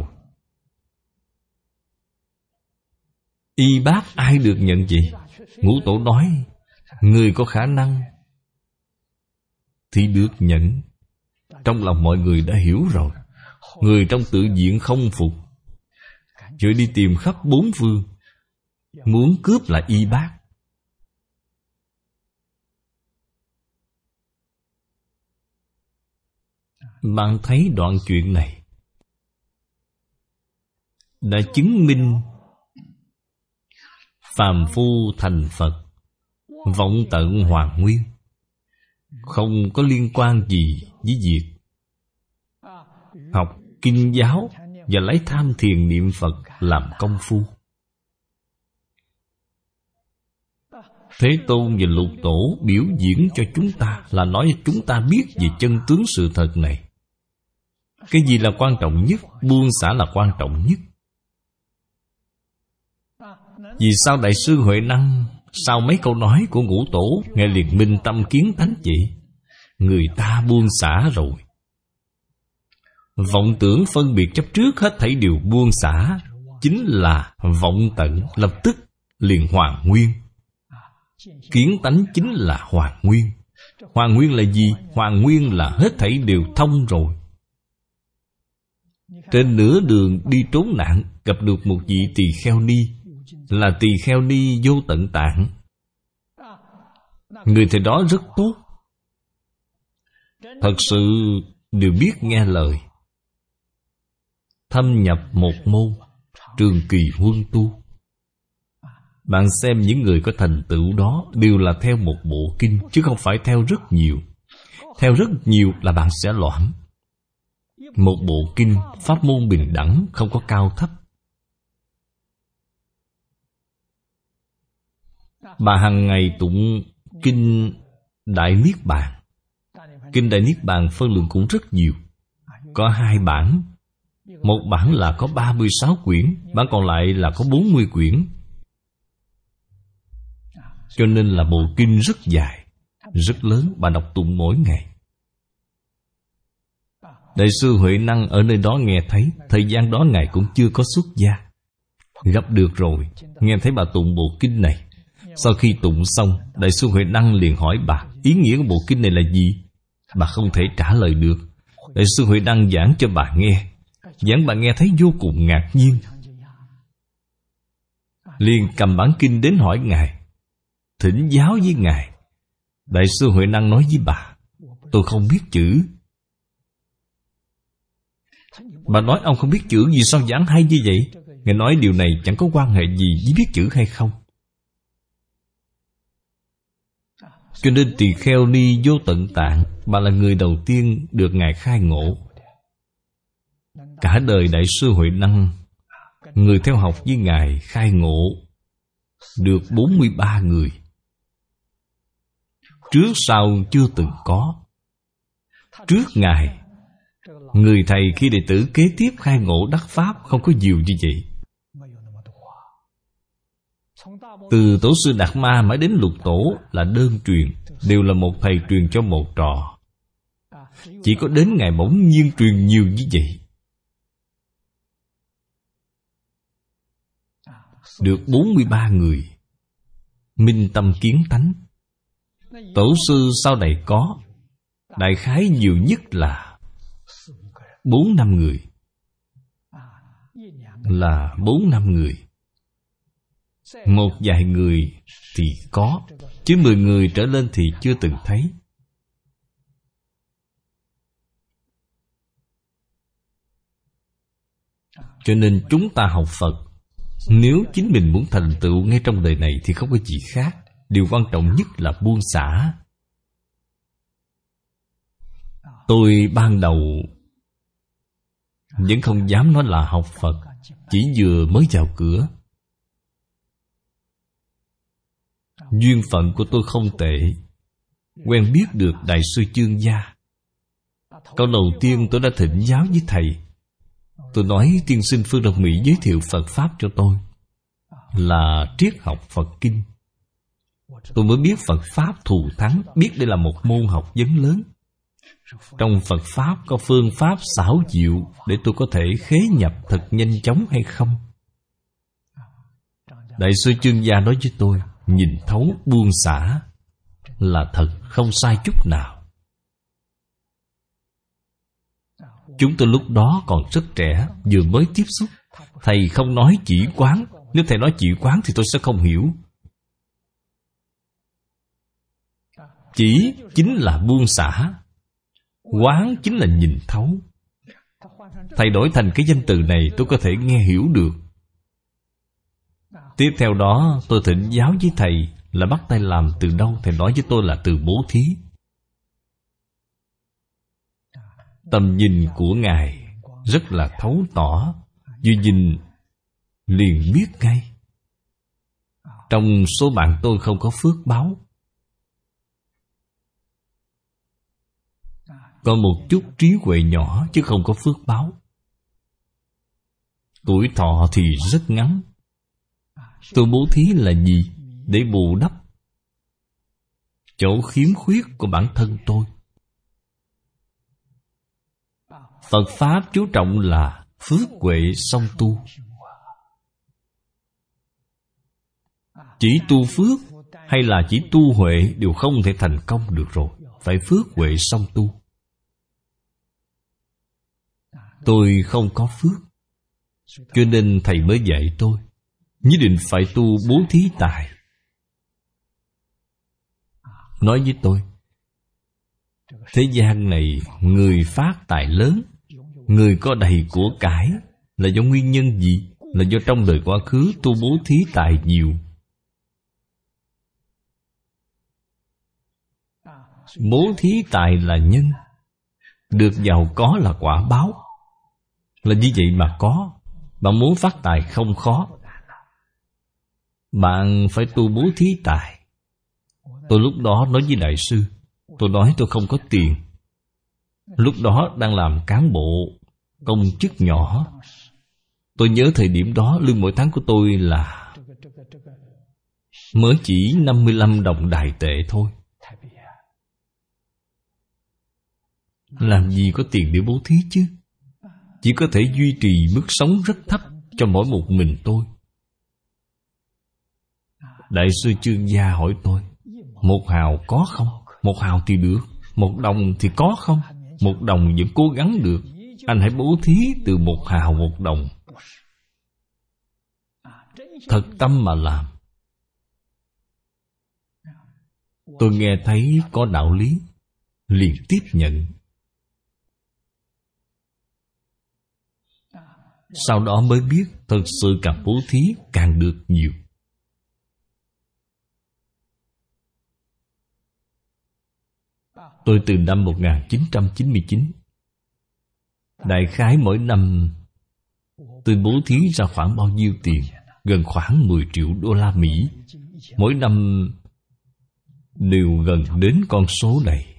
Y bác ai được nhận gì? Ngũ tổ nói, người có khả năng thì được nhận. Trong lòng mọi người đã hiểu rồi. Người trong tự viện không phục, rồi đi tìm khắp bốn phương, muốn cướp lại y bác. Bạn thấy đoạn chuyện này đã chứng minh phàm phu thành Phật, vọng tận hoàn nguyên, không có liên quan gì với việc học kinh giáo và lấy tham thiền niệm Phật làm công phu. Thế Tôn và Lục Tổ biểu diễn cho chúng ta là nói cho chúng ta biết về chân tướng sự thật này. Cái gì là quan trọng nhất? Buông xả là quan trọng nhất. Vì sao Đại sư Huệ Năng sau mấy câu nói của Ngũ Tổ, Ngài liền minh tâm kiến tánh vậy? Người ta buông xả rồi. Vọng tưởng phân biệt chấp trước hết thảy đều buông xả, chính là vọng tận, lập tức liền hoàn nguyên. Kiến tánh chính là hoàn nguyên. Hoàn nguyên là gì? Hoàn nguyên là hết thảy đều thông rồi. Trên nửa đường đi trốn nạn, gặp được một vị tỳ kheo ni, là tỳ kheo ni vô tận tạng. Người thầy đó rất tốt, thật sự đều biết nghe lời, thâm nhập một môn, trường kỳ huân tu. Bạn xem những người có thành tựu đó đều là theo một bộ kinh, chứ không phải theo rất nhiều. Theo rất nhiều là bạn sẽ loạn. Một bộ kinh, pháp môn bình đẳng, không có cao thấp. Bà hàng ngày tụng kinh Đại Niết Bàn. Kinh Đại Niết Bàn phân lượng cũng rất nhiều. Có hai bản. Một bản là có ba mươi sáu quyển, bản còn lại là có bốn mươi quyển. Cho nên là bộ kinh rất dài, rất lớn, bà đọc tụng mỗi ngày. Đại sư Huệ Năng ở nơi đó nghe thấy, thời gian đó Ngài cũng chưa có xuất gia. Gặp được rồi, nghe thấy bà tụng bộ kinh này. Sau khi tụng xong, Đại sư Huệ Năng liền hỏi bà, ý nghĩa của bộ kinh này là gì? Bà không thể trả lời được. Đại sư Huệ Năng giảng cho bà nghe. Giảng bạn nghe thấy vô cùng ngạc nhiên, liền cầm bản kinh đến hỏi Ngài, thỉnh giáo với Ngài. Đại sư Huệ Năng nói với bà, tôi không biết chữ. Bà nói, ông không biết chữ, vì sao giảng hay như vậy? Ngài nói điều này chẳng có quan hệ gì với biết chữ hay không. Cho nên Tỳ Kheo Ni Vô Tận Tạng, bà là người đầu tiên được Ngài khai ngộ. Cả đời Đại sư Huệ Năng, người theo học với Ngài khai ngộ được bốn mươi ba người. Trước sau chưa từng có. Trước Ngài, người thầy khi đệ tử kế tiếp khai ngộ đắc Pháp không có nhiều như vậy. Từ Tổ sư Đạt Ma mãi đến Lục Tổ là đơn truyền, đều là một thầy truyền cho một trò. Chỉ có đến Ngài bỗng nhiên truyền nhiều như vậy. Được bốn mươi ba người, minh tâm kiến tánh. Tổ sư sau này có, đại khái nhiều nhất là bốn năm người. Là bốn năm người. Một vài người thì có, chứ mười người trở lên thì chưa từng thấy. Cho nên chúng ta học Phật, nếu chính mình muốn thành tựu ngay trong đời này thì không có gì khác. Điều quan trọng nhất là buông xả. Tôi ban đầu vẫn không dám nói là học Phật, chỉ vừa mới vào cửa. Duyên phận của tôi không tệ, quen biết được Đại sư Chương Gia. Câu đầu tiên tôi đã thỉnh giáo với thầy. Tôi nói tiên sinh Phương Đông Mỹ giới thiệu Phật Pháp cho tôi là triết học Phật Kinh. Tôi mới biết Phật Pháp thù thắng, biết đây là một môn học vấn lớn. Trong Phật Pháp có phương pháp xảo diệu để tôi có thể khế nhập thật nhanh chóng hay không? Đại sư Chương Gia nói với tôi, nhìn thấu buông xả là thật, không sai chút nào. Chúng tôi lúc đó còn rất trẻ, vừa mới tiếp xúc. Thầy không nói chỉ quán. Nếu thầy nói chỉ quán thì tôi sẽ không hiểu. Chỉ chính là buông xả, quán chính là nhìn thấu. Thầy đổi thành cái danh từ này tôi có thể nghe hiểu được. Tiếp theo đó tôi thỉnh giáo với thầy là bắt tay làm từ đâu. Thầy nói với tôi là từ bố thí. Tầm nhìn của Ngài rất là thấu tỏ, vừa nhìn liền biết ngay. Trong số bạn tôi không có phước báo, có một chút trí huệ nhỏ chứ không có phước báo. Tuổi thọ thì rất ngắn. Tôi bố thí là gì? Để bù đắp chỗ khiếm khuyết của bản thân tôi. Phật Pháp chú trọng là phước huệ song tu. Chỉ tu phước hay là chỉ tu huệ đều không thể thành công được rồi. Phải phước huệ song tu. Tôi không có phước, cho nên thầy mới dạy tôi nhất định phải tu bố thí tài. Nói với tôi, thế gian này người phát tài lớn, người có đầy của cải là do nguyên nhân gì? Là do trong đời quá khứ tu bố thí tài nhiều. Bố thí tài là nhân, được giàu có là quả báo. Là như vậy mà có. Bạn muốn phát tài không khó. Bạn phải tu bố thí tài. Tôi lúc đó nói với đại sư, tôi nói tôi không có tiền. Lúc đó đang làm cán bộ, công chức nhỏ. Tôi nhớ thời điểm đó lương mỗi tháng của tôi là mới chỉ năm mươi lăm đồng Đài tệ thôi. Làm gì có tiền để bố thí chứ? Chỉ có thể duy trì mức sống rất thấp cho mỗi một mình tôi. Đại sư Chương Gia hỏi tôi, một hào có không? Một hào thì được. Một đồng thì có không? Một đồng vẫn cố gắng được. anh hãy bố thí từ một hào một đồng. Thật tâm mà làm. Tôi nghe thấy có đạo lý, liền tiếp nhận. Sau đó mới biết thật sự càng bố thí càng được nhiều. Tôi từ năm một nghìn chín trăm chín mươi chín, đại khái mỗi năm tôi bố thí ra khoảng bao nhiêu tiền? Gần khoảng mười triệu đô la Mỹ. Mỗi năm đều gần đến con số này.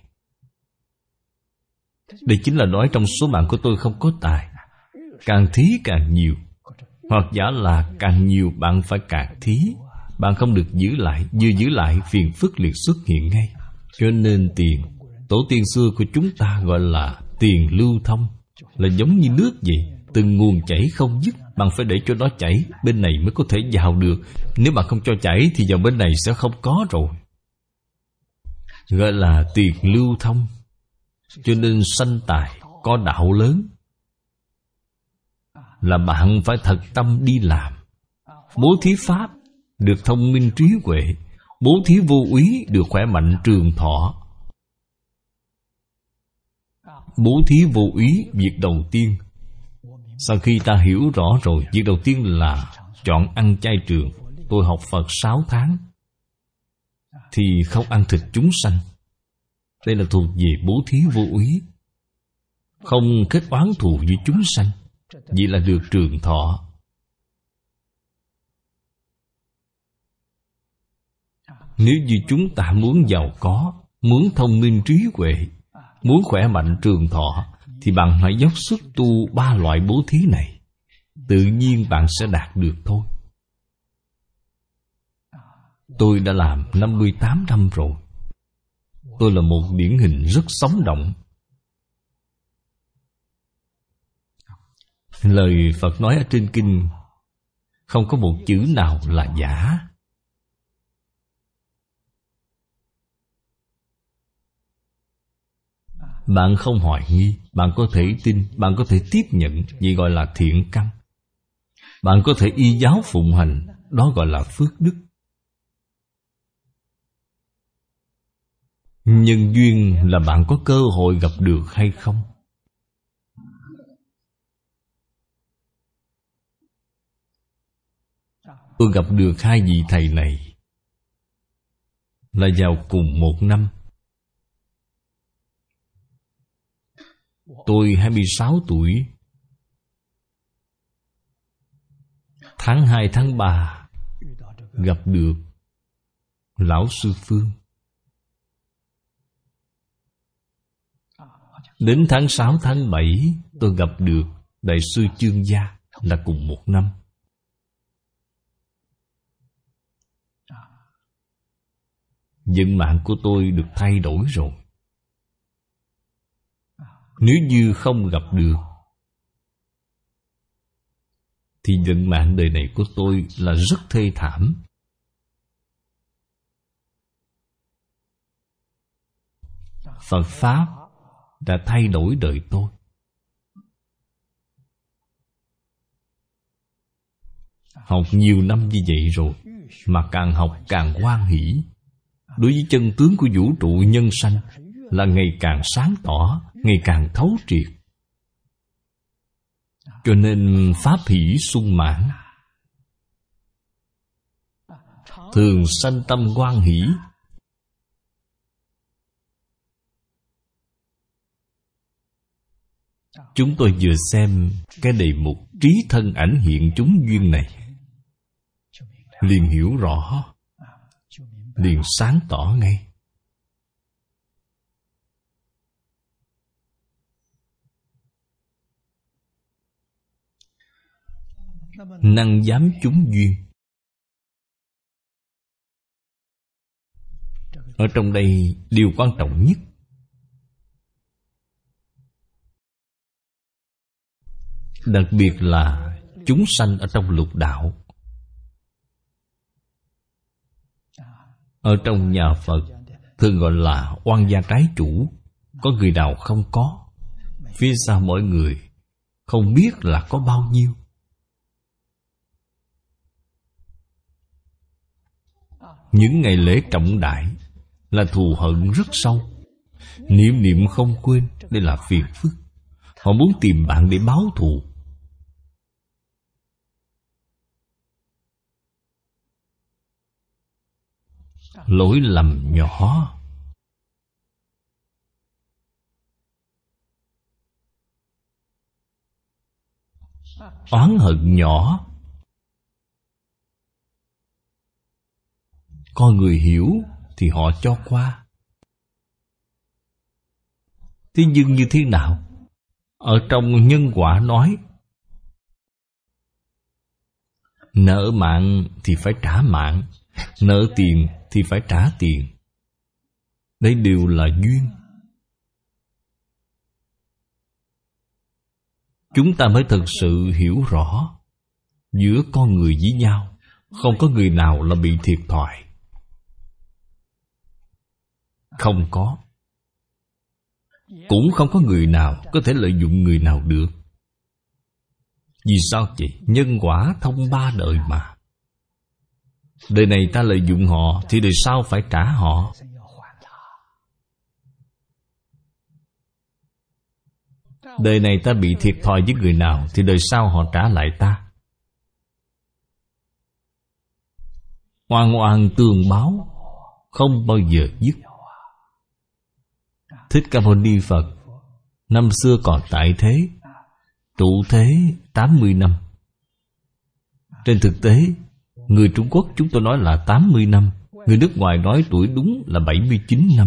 Đây chính là nói trong số bạn của tôi không có tài. Càng thí càng nhiều. Hoặc giả là càng nhiều bạn phải càng thí. Bạn không được giữ lại. Vừa giữ lại phiền phức liền xuất hiện ngay. Cho nên tiền, tổ tiên xưa của chúng ta gọi là tiền lưu thông, là giống như nước vậy. Từng nguồn chảy không dứt. Bạn phải để cho nó chảy, bên này mới có thể vào được. Nếu bạn không cho chảy thì vào bên này sẽ không có rồi. Gọi là tiền lưu thông. Cho nên sanh tài, có đạo lớn, là bạn phải thật tâm đi làm. Bố thí pháp được thông minh trí huệ. Bố thí vô úy được khỏe mạnh trường thọ. Bố thí vô úy, việc đầu tiên, sau khi ta hiểu rõ rồi, việc đầu tiên là chọn ăn chay trường. Tôi học Phật sáu tháng thì không ăn thịt chúng sanh. Đây là thuộc về bố thí vô úy. Không kết oán thù với chúng sanh, vì là được trường thọ. Nếu như chúng ta muốn giàu có, muốn thông minh trí huệ, muốn khỏe mạnh trường thọ, thì bạn hãy dốc sức tu ba loại bố thí này. Tự nhiên bạn sẽ đạt được thôi. Tôi đã làm năm mươi tám năm rồi. Tôi là một điển hình rất sống động. Lời Phật nói ở trên kinh không có một chữ nào là giả. Bạn không hoài nghi, bạn có thể tin, bạn có thể tiếp nhận, vậy gọi là thiện căn. Bạn có thể y giáo phụng hành, đó gọi là phước đức. Nhân duyên là bạn có cơ hội gặp được hay không. Tôi gặp được hai vị thầy này là vào cùng một năm. Tôi hai mươi sáu tuổi. Tháng hai, tháng ba gặp được Lão Sư Phương. Đến tháng sáu, tháng bảy tôi gặp được Đại sư Chương Gia, là cùng một năm. Vận mạng của tôi được thay đổi rồi. Nếu như không gặp được thì vận mạng đời này của tôi là rất thê thảm. Phật Pháp đã thay đổi đời tôi. Học nhiều năm như vậy rồi mà càng học càng hoan hỷ. Đối với chân tướng của vũ trụ nhân sanh là ngày càng sáng tỏ, ngày càng thấu triệt. Cho nên pháp hỷ sung mãn, thường sanh tâm hoan hỷ. Chúng tôi vừa xem cái đề mục trí thân ảnh hiện chúng duyên này, liền hiểu rõ, liền sáng tỏ ngay. Năng giám chúng duyên. Ở trong đây điều quan trọng nhất đặc biệt là chúng sanh ở trong lục đạo. Ở trong nhà Phật thường gọi là oan gia trái chủ. Có người nào không có. Phía sau mỗi người không biết là có bao nhiêu. Những ngày lễ trọng đại là thù hận rất sâu. Niệm niệm không quên, đây là phiền phức. Họ muốn tìm bạn để báo thù. Lỗi lầm nhỏ, oán hận nhỏ, coi người hiểu thì họ cho qua. Thế nhưng như thế nào? Ở trong nhân quả nói, nợ mạng thì phải trả mạng, nợ tiền thì phải trả tiền. Đây đều là duyên. Chúng ta mới thực sự hiểu rõ giữa con người với nhau, không có người nào là bị thiệt thòi. Không có. Cũng không có người nào có thể lợi dụng người nào được. Vì sao vậy? Nhân quả thông ba đời mà. Đời này ta lợi dụng họ thì đời sau phải trả họ. Đời này ta bị thiệt thòi với người nào thì đời sau họ trả lại ta. Oan oan tương báo, không bao giờ dứt. Thích Ca Mâu Ni Phật năm xưa còn tại thế, trụ thế tám mươi năm. Trên thực tế, người Trung Quốc chúng tôi nói là tám mươi năm, người nước ngoài nói tuổi đúng là bảy mươi chín năm.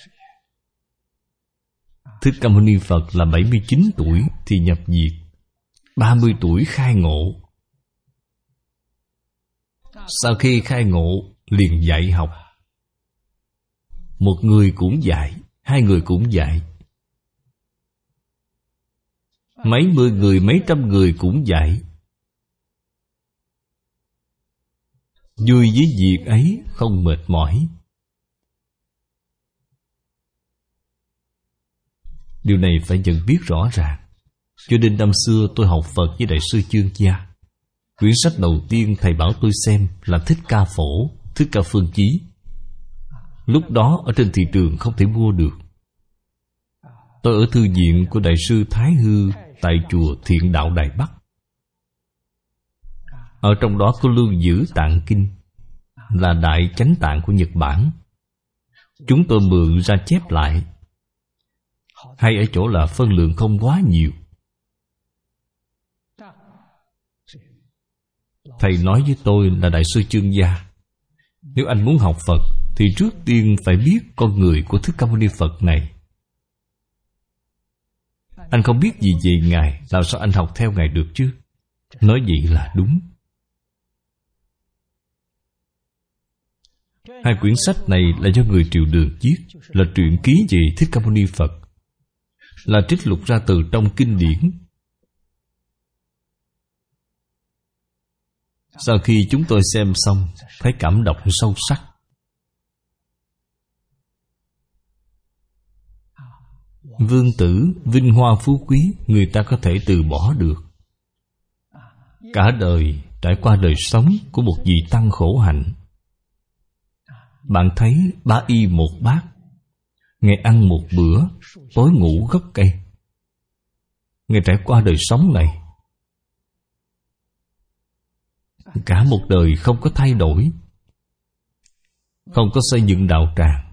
Thích Ca Mâu Ni Phật là bảy mươi chín tuổi thì nhập diệt, ba mươi tuổi khai ngộ. Sau khi khai ngộ liền dạy học. Một người cũng dạy, hai người cũng dạy, mấy mươi người, mấy trăm người cũng dạy. Vui với việc ấy không mệt mỏi. Điều này phải nhận biết rõ ràng. Cho nên năm xưa tôi học Phật với Đại sư Chương Gia. Quyển sách đầu tiên thầy bảo tôi xem là Thích Ca Phổ, Thích Ca Phương Chí. Lúc đó ở trên thị trường không thể mua được. Tôi ở thư viện của Đại sư Thái Hư tại chùa Thiện Đạo Đài Bắc. Ở trong đó có lưu giữ Tạng Kinh, là Đại Chánh Tạng của Nhật Bản. Chúng tôi mượn ra chép lại. Hay ở chỗ là phân lượng không quá nhiều. Thầy nói với tôi là Đại sư Chương Gia, nếu anh muốn học Phật thì trước tiên phải biết con người của Thích Ca Mâu Ni Phật này. Anh không biết gì về Ngài, làm sao anh học theo Ngài được chứ? Nói vậy là đúng. Hai quyển sách này là do người Triều Đường viết, là truyện ký về Thích Ca Mâu Ni Phật, là trích lục ra từ trong kinh điển. Sau khi chúng tôi xem xong, thấy cảm động sâu sắc. Vương tử, vinh hoa phú quý, người ta có thể từ bỏ được. Cả đời trải qua đời sống của một vị tăng khổ hạnh. Bạn thấy ba y một bát, ngày ăn một bữa, tối ngủ gốc cây. Ngài trải qua đời sống này, cả một đời không có thay đổi, không có xây dựng đạo tràng,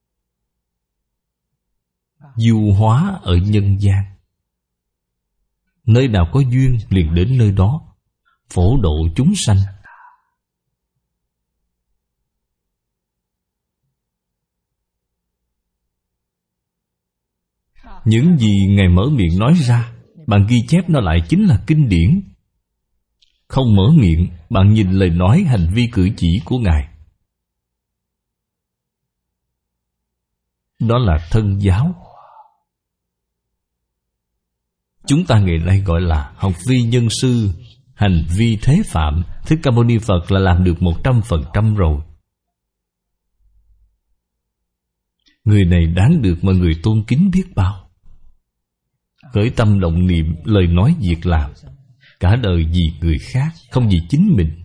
du hóa ở nhân gian. Nơi nào có duyên liền đến nơi đó, phổ độ chúng sanh. Những gì Ngài mở miệng nói ra, bạn ghi chép nó lại chính là kinh điển. Không mở miệng, bạn nhìn lời nói hành vi cử chỉ của Ngài. Đó là thân giáo. Chúng ta ngày nay gọi là học vi nhân sư, hành vi thế phạm. Thích Ca Mâu Ni Phật là làm được một trăm phần trăm rồi. Người này đáng được mọi người tôn kính biết bao. khởi tâm động niệm, lời nói việc làm, cả đời vì người khác, không vì chính mình.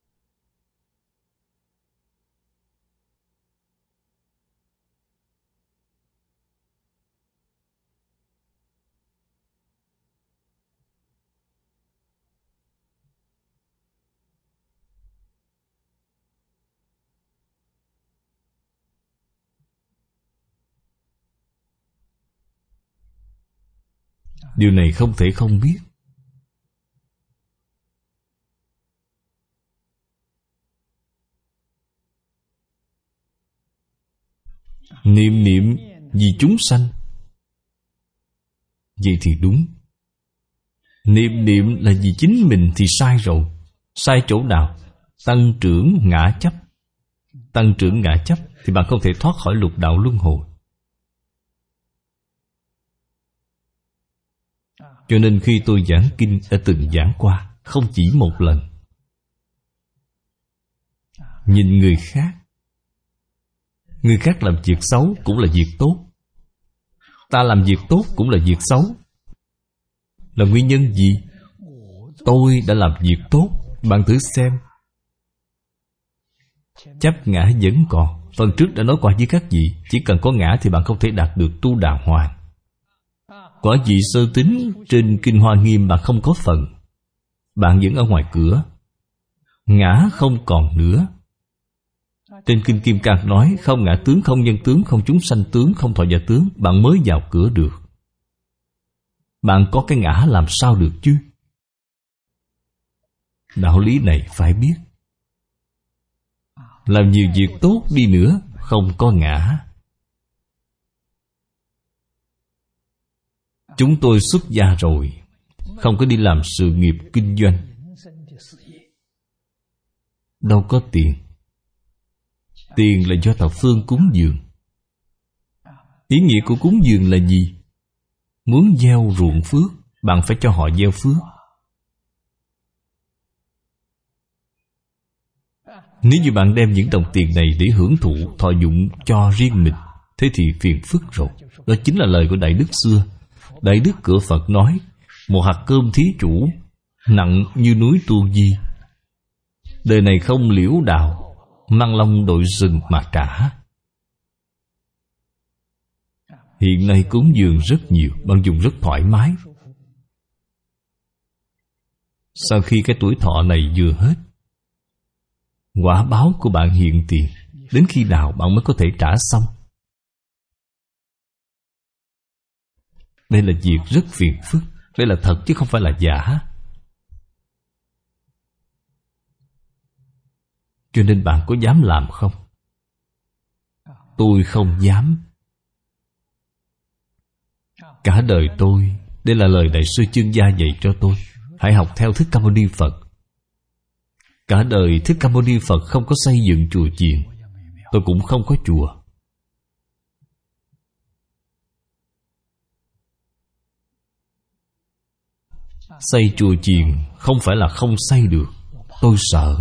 Điều này không thể không biết. Niệm niệm vì chúng sanh, vậy thì đúng. Niệm niệm là vì chính mình thì sai rồi. Sai chỗ nào? Tăng trưởng ngã chấp. Tăng trưởng ngã chấp thì bạn không thể thoát khỏi lục đạo luân hồi. Cho nên khi tôi giảng kinh đã từng giảng qua, không chỉ một lần. Nhìn người khác, người khác làm việc xấu cũng là việc tốt. Ta làm việc tốt cũng là việc xấu. Là nguyên nhân gì? Tôi đã làm việc tốt. Bạn thử xem. Chấp ngã vẫn còn. Phần trước đã nói qua với các vị, chỉ cần có ngã thì bạn không thể đạt được tu đàng hoàng. Quả vị sơ tín trên Kinh Hoa Nghiêm bạn không có phần. Bạn vẫn ở ngoài cửa. Ngã không còn nữa. Trên Kinh Kim Cang nói không ngã tướng, không nhân tướng, không chúng sanh tướng, không thọ giả tướng. Bạn mới vào cửa được. Bạn có cái ngã làm sao được chứ? Đạo lý này phải biết. Làm nhiều việc tốt đi nữa, không có ngã. Chúng tôi xuất gia rồi, không có đi làm sự nghiệp kinh doanh. Đâu có tiền. Tiền là do thập phương cúng dường. Ý nghĩa của cúng dường là gì? Muốn gieo ruộng phước, bạn phải cho họ gieo phước. Nếu như bạn đem những đồng tiền này để hưởng thụ, thọ dụng cho riêng mình, thế thì phiền phức rồi. Đó chính là lời của Đại Đức xưa. Đại Đức Cửa Phật nói, một hạt cơm thí chủ, nặng như núi Tu Di. Đời này không liễu đạo, mang long đội sừng mà trả. Hiện nay cúng dường rất nhiều, bạn dùng rất thoải mái. Sau khi cái tuổi thọ này vừa hết, quả báo của bạn hiện tiền. Đến khi nào bạn mới có thể trả xong? Đây là việc rất phiền phức. Đây là thật chứ không phải là giả. Cho nên bạn có dám làm không? Tôi không dám. Cả đời tôi, đây là lời Đại sư Chương Gia dạy cho tôi, hãy học theo Thích Ca Mâu Ni Phật. Cả đời Thích Ca Mâu Ni Phật không có xây dựng chùa chiền. Tôi cũng không có chùa. Xây chùa chiền không phải là không xây được. Tôi sợ.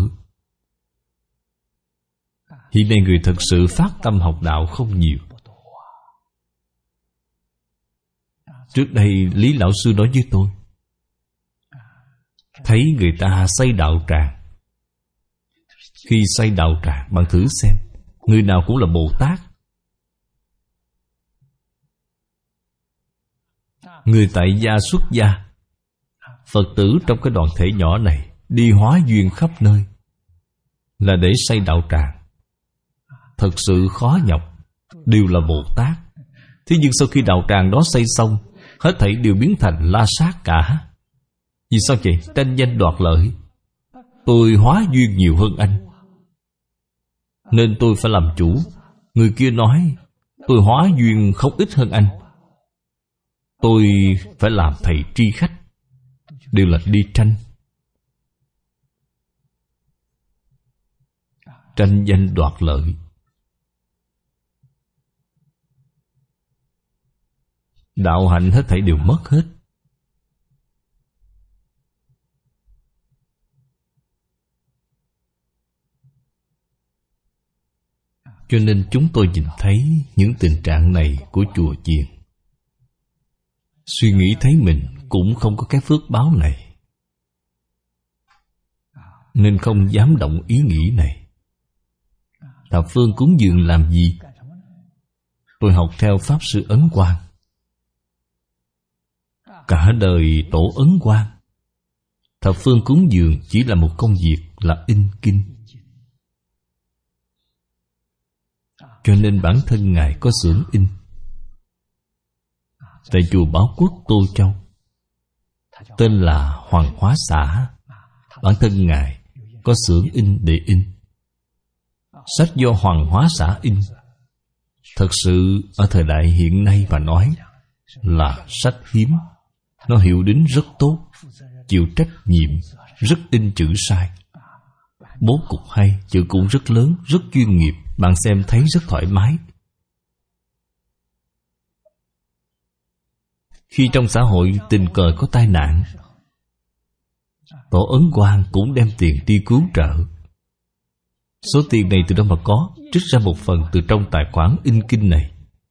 Hiện nay người thật sự phát tâm học đạo không nhiều. Trước đây Lý Lão Sư nói với tôi, thấy người ta xây đạo tràng. Khi xây đạo tràng, bạn thử xem, người nào cũng là Bồ Tát. Người tại gia xuất gia, Phật tử trong cái đoàn thể nhỏ này đi hóa duyên khắp nơi, là để xây đạo tràng. Thật sự khó nhọc, đều là Bồ Tát. Thế nhưng sau khi đạo tràng đó xây xong, hết thảy đều biến thành la sát cả. Vì sao vậy? Tranh danh đoạt lợi. Tôi hóa duyên nhiều hơn anh, nên tôi phải làm chủ. Người kia nói tôi hóa duyên không ít hơn anh, tôi phải làm thầy tri khách. Đều là đi tranh. Tranh danh đoạt lợi. Đạo hạnh hết thảy đều mất hết. Cho nên chúng tôi nhìn thấy những tình trạng này của chùa chiền, suy nghĩ thấy mình cũng không có cái phước báo này, nên không dám động ý nghĩ này. Thập phương cúng dường làm gì? Tôi học theo Pháp Sư Ấn Quang, cả đời tổ Ấn Quang. Thập phương cúng dường chỉ là một công việc là in kinh. Cho nên bản thân Ngài có xưởng in. Tại chùa Bảo Quốc Tô Châu, tên là Hoàng Hóa Xã, bản thân Ngài có xưởng in để in. Sách do Hoàng Hóa Xã in, thật sự ở thời đại hiện nay mà nói là sách hiếm. Nó hiệu đính rất tốt, chịu trách nhiệm, rất in chữ sai, bố cục hay, chữ cũng rất lớn, rất chuyên nghiệp. Bạn xem thấy rất thoải mái. Khi trong xã hội tình cờ có tai nạn, Tổ Ấn Quang cũng đem tiền đi cứu trợ. Số tiền này từ đâu mà có? Trích ra một phần từ trong tài khoản in kinh này.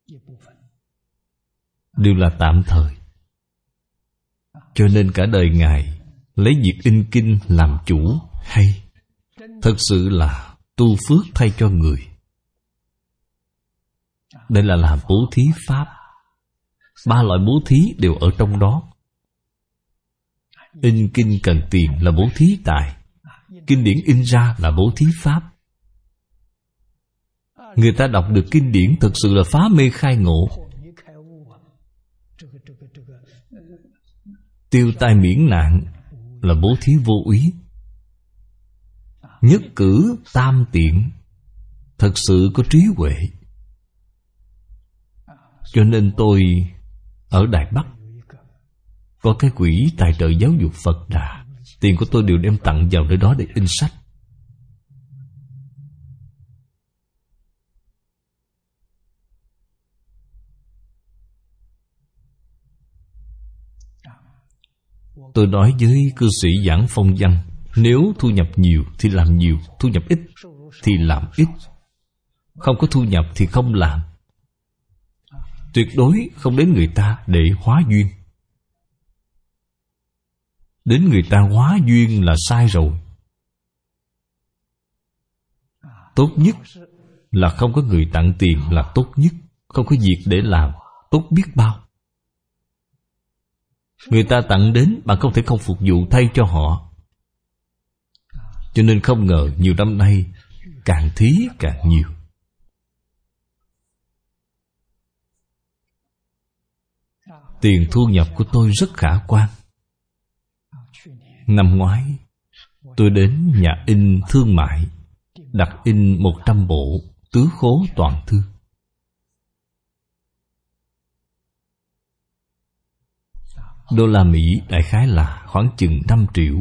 Đều là tạm thời. Cho nên cả đời Ngài lấy việc in kinh làm chủ hay. Thật sự là tu phước thay cho người. Đây là làm bố thí pháp. Ba loại bố thí đều ở trong đó. In kinh cần tiền là bố thí tài. Kinh điển in ra là bố thí pháp. Người ta đọc được kinh điển thực sự là phá mê khai ngộ, tiêu tai miễn nạn là bố thí vô úy. Nhất cử tam tiện, thật sự có trí huệ. Cho nên tôi ở Đài Bắc có cái quỹ tài trợ giáo dục Phật Đà. Tiền của tôi đều đem tặng vào nơi đó để in sách. Tôi nói với cư sĩ giảng phong văn, nếu thu nhập nhiều thì làm nhiều, thu nhập ít thì làm ít. Không có thu nhập thì không làm. Tuyệt đối không đến người ta để hóa duyên. Đến người ta hóa duyên là sai rồi. Tốt nhất là không có người tặng tiền là tốt nhất. Không có việc để làm, tốt biết bao. Người ta tặng đến, bạn không thể không phục vụ thay cho họ. Cho nên không ngờ nhiều năm nay càng thí càng nhiều. Tiền thu nhập của tôi rất khả quan. Năm ngoái tôi đến nhà in thương mại, đặt in một trăm bộ Tứ Khố Toàn Thư. Đô la Mỹ đại khái là khoảng chừng năm triệu.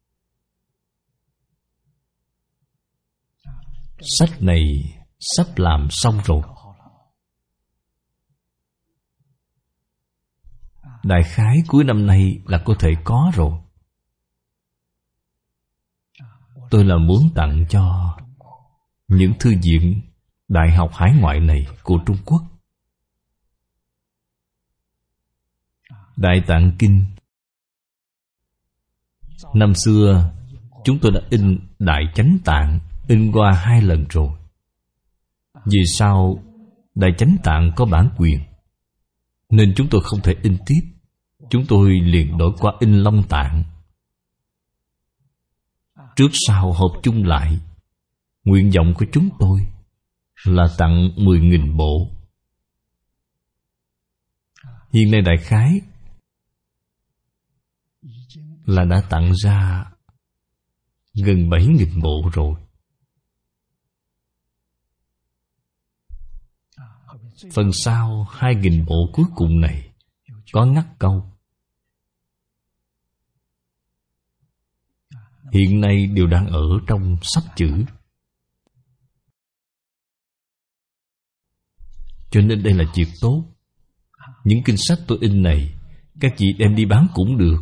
Sách này sắp làm xong rồi. Đại khái cuối năm nay là có thể có rồi. Tôi là muốn tặng cho những thư viện đại học hải ngoại này của Trung Quốc. Đại Tạng Kinh, năm xưa chúng tôi đã in Đại Chánh Tạng, in qua hai lần rồi. Vì sao Đại Chánh Tạng có bản quyền, nên chúng tôi không thể in tiếp. Chúng tôi liền đổi qua in Long Tạng. Trước sau hợp chung lại, nguyện vọng của chúng tôi là tặng mười nghìn bộ. Hiện nay đại khái là đã tặng ra gần bảy nghìn bộ rồi. Phần sau hai nghìn bộ cuối cùng này có ngắt câu. Hiện nay đều đang ở trong sách chữ. Cho nên đây là việc tốt. Những kinh sách tôi in này, các chị đem đi bán cũng được.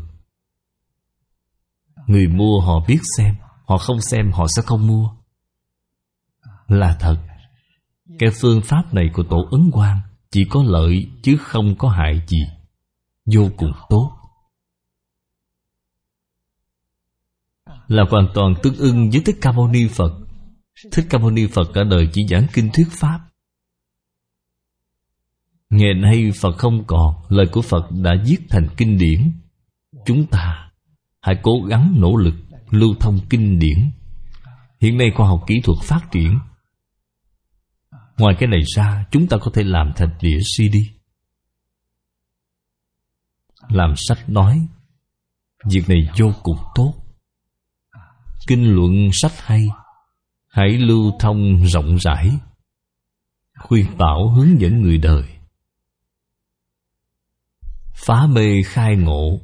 Người mua họ biết xem, họ không xem họ sẽ không mua. Là thật. Cái phương pháp này của Tổ Ấn Quang chỉ có lợi chứ không có hại gì. vô cùng tốt, là hoàn toàn tương ưng với Thích Ca Mâu Ni Phật. Thích Ca Mâu Ni Phật cả đời chỉ giảng kinh thuyết pháp. Ngày nay Phật không còn, lời của Phật đã viết thành kinh điển. Chúng ta hãy cố gắng nỗ lực lưu thông kinh điển. Hiện nay khoa học kỹ thuật phát triển. Ngoài cái này ra, chúng ta có thể làm thành đĩa xê đê, làm sách nói. Việc này vô cùng tốt. Kinh luận sách hay, hãy lưu thông rộng rãi, khuyên bảo hướng dẫn người đời, phá mê khai ngộ.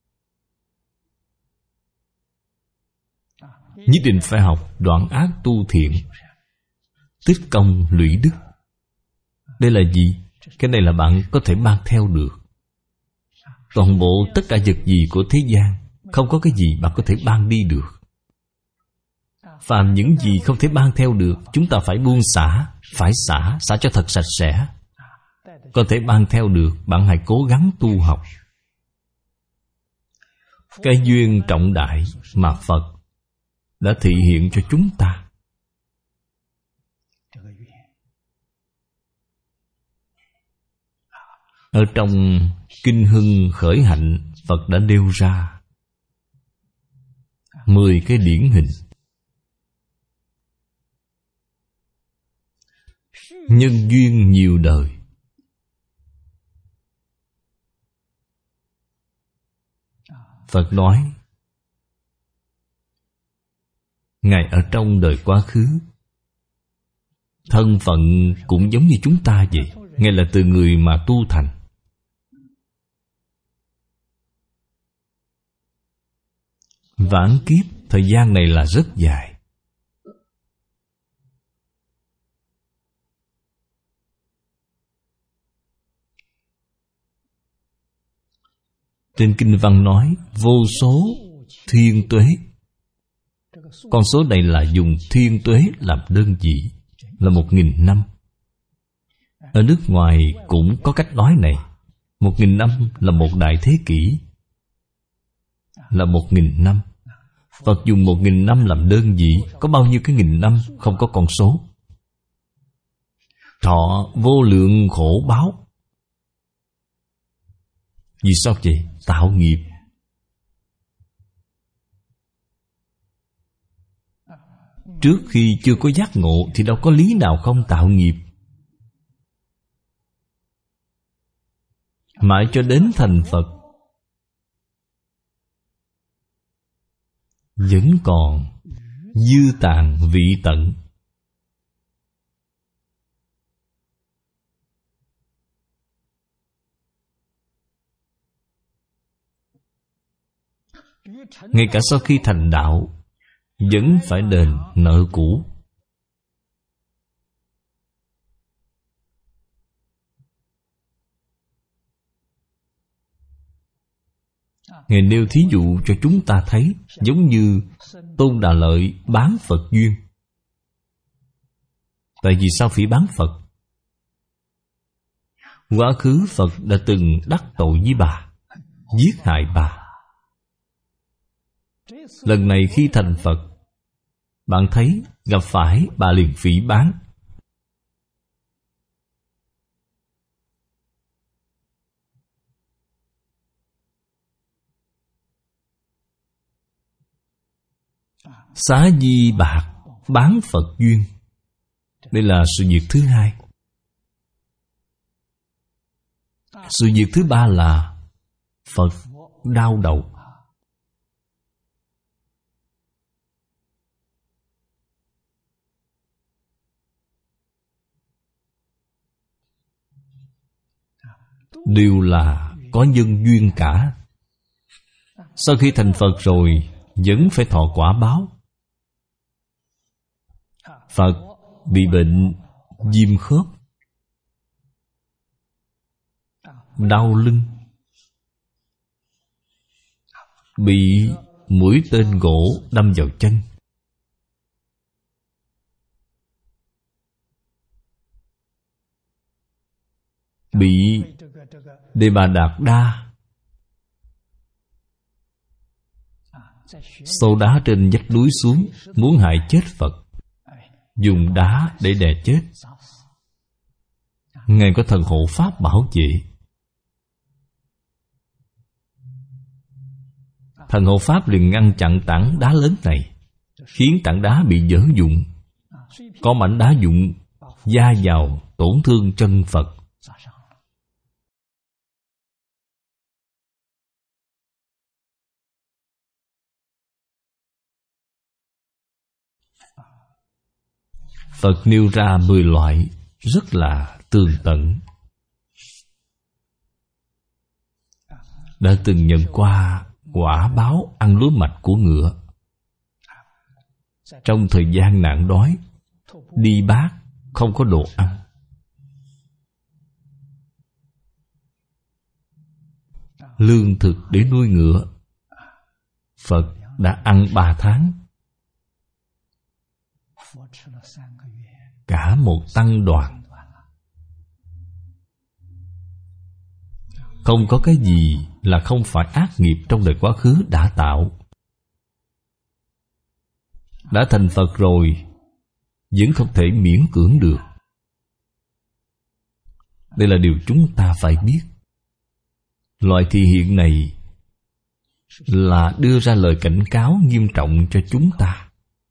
Nhất định phải học đoạn ác tu thiện, tích công lũy đức. Đây là gì? Cái này là bạn có thể mang theo được. Toàn bộ tất cả vật gì của thế gian, không có cái gì bạn có thể mang đi được. Phàm những gì không thể mang theo được, chúng ta phải buông xả. Phải xả, xả cho thật sạch sẽ. Có thể mang theo được, bạn hãy cố gắng tu học. Cái duyên trọng đại mà Phật đã thị hiện cho chúng ta. Ở trong Kinh Hưng Khởi Hạnh, Phật đã nêu ra mười cái điển hình. Nhân duyên nhiều đời. Phật nói, Ngài ở trong đời quá khứ, thân phận cũng giống như chúng ta vậy. Ngài là từ người mà tu thành. Vãng kiếp, thời gian này là rất dài. Trên Kinh Văn nói, vô số thiên tuế. Con số này là dùng thiên tuế làm đơn vị, là một nghìn năm. Ở nước ngoài cũng có cách nói này. Một nghìn năm là một đại thế kỷ, là một nghìn năm. Phật dùng một nghìn năm làm đơn vị. Có bao nhiêu cái nghìn năm, không có con số. Thọ vô lượng khổ báo. Vì sao vậy? Tạo nghiệp. Trước khi chưa có giác ngộ thì đâu có lý nào không tạo nghiệp. Mãi cho đến thành Phật vẫn còn dư tàn vị tận. Ngay cả sau khi thành đạo vẫn phải đền nợ cũ. Ngài nêu thí dụ cho chúng ta thấy, giống như Tôn Đà Lợi bán Phật duyên. Tại vì sao phỉ bán Phật? Quá khứ Phật đã từng đắc tội với bà, giết hại bà. Lần này khi thành Phật, bạn thấy gặp phải bà liền phỉ báng. Xá di bạc bán Phật duyên. Đây là sự việc thứ hai. Sự việc thứ ba là Phật đau đầu. Đều là có nhân duyên cả. Sau khi thành Phật rồi vẫn phải thọ quả báo. Phật bị bệnh viêm khớp, đau lưng, bị mũi tên gỗ đâm vào chân, bị Đề Bà Đạt Đa xô đá trên vách núi xuống, muốn hại chết Phật, dùng đá để đè chết. Ngài có thần hộ pháp bảo vệ. Thần hộ pháp liền ngăn chặn tảng đá lớn này, khiến tảng đá bị vỡ vụn. Có mảnh đá vụn va vào tổn thương chân Phật. Phật nêu ra mười loại rất là tường tận. Đã từng nhận qua quả báo ăn lúa mạch của ngựa. Trong thời gian nạn đói, đi bát không có đồ ăn. Lương thực để nuôi ngựa, Phật đã ăn ba tháng. Cả một tăng đoàn. Không có cái gì là không phải ác nghiệp trong đời quá khứ đã tạo. Đã thành Phật rồi, vẫn không thể miễn cưỡng được. Đây là điều chúng ta phải biết. Loại thị hiện này là đưa ra lời cảnh cáo nghiêm trọng cho chúng ta.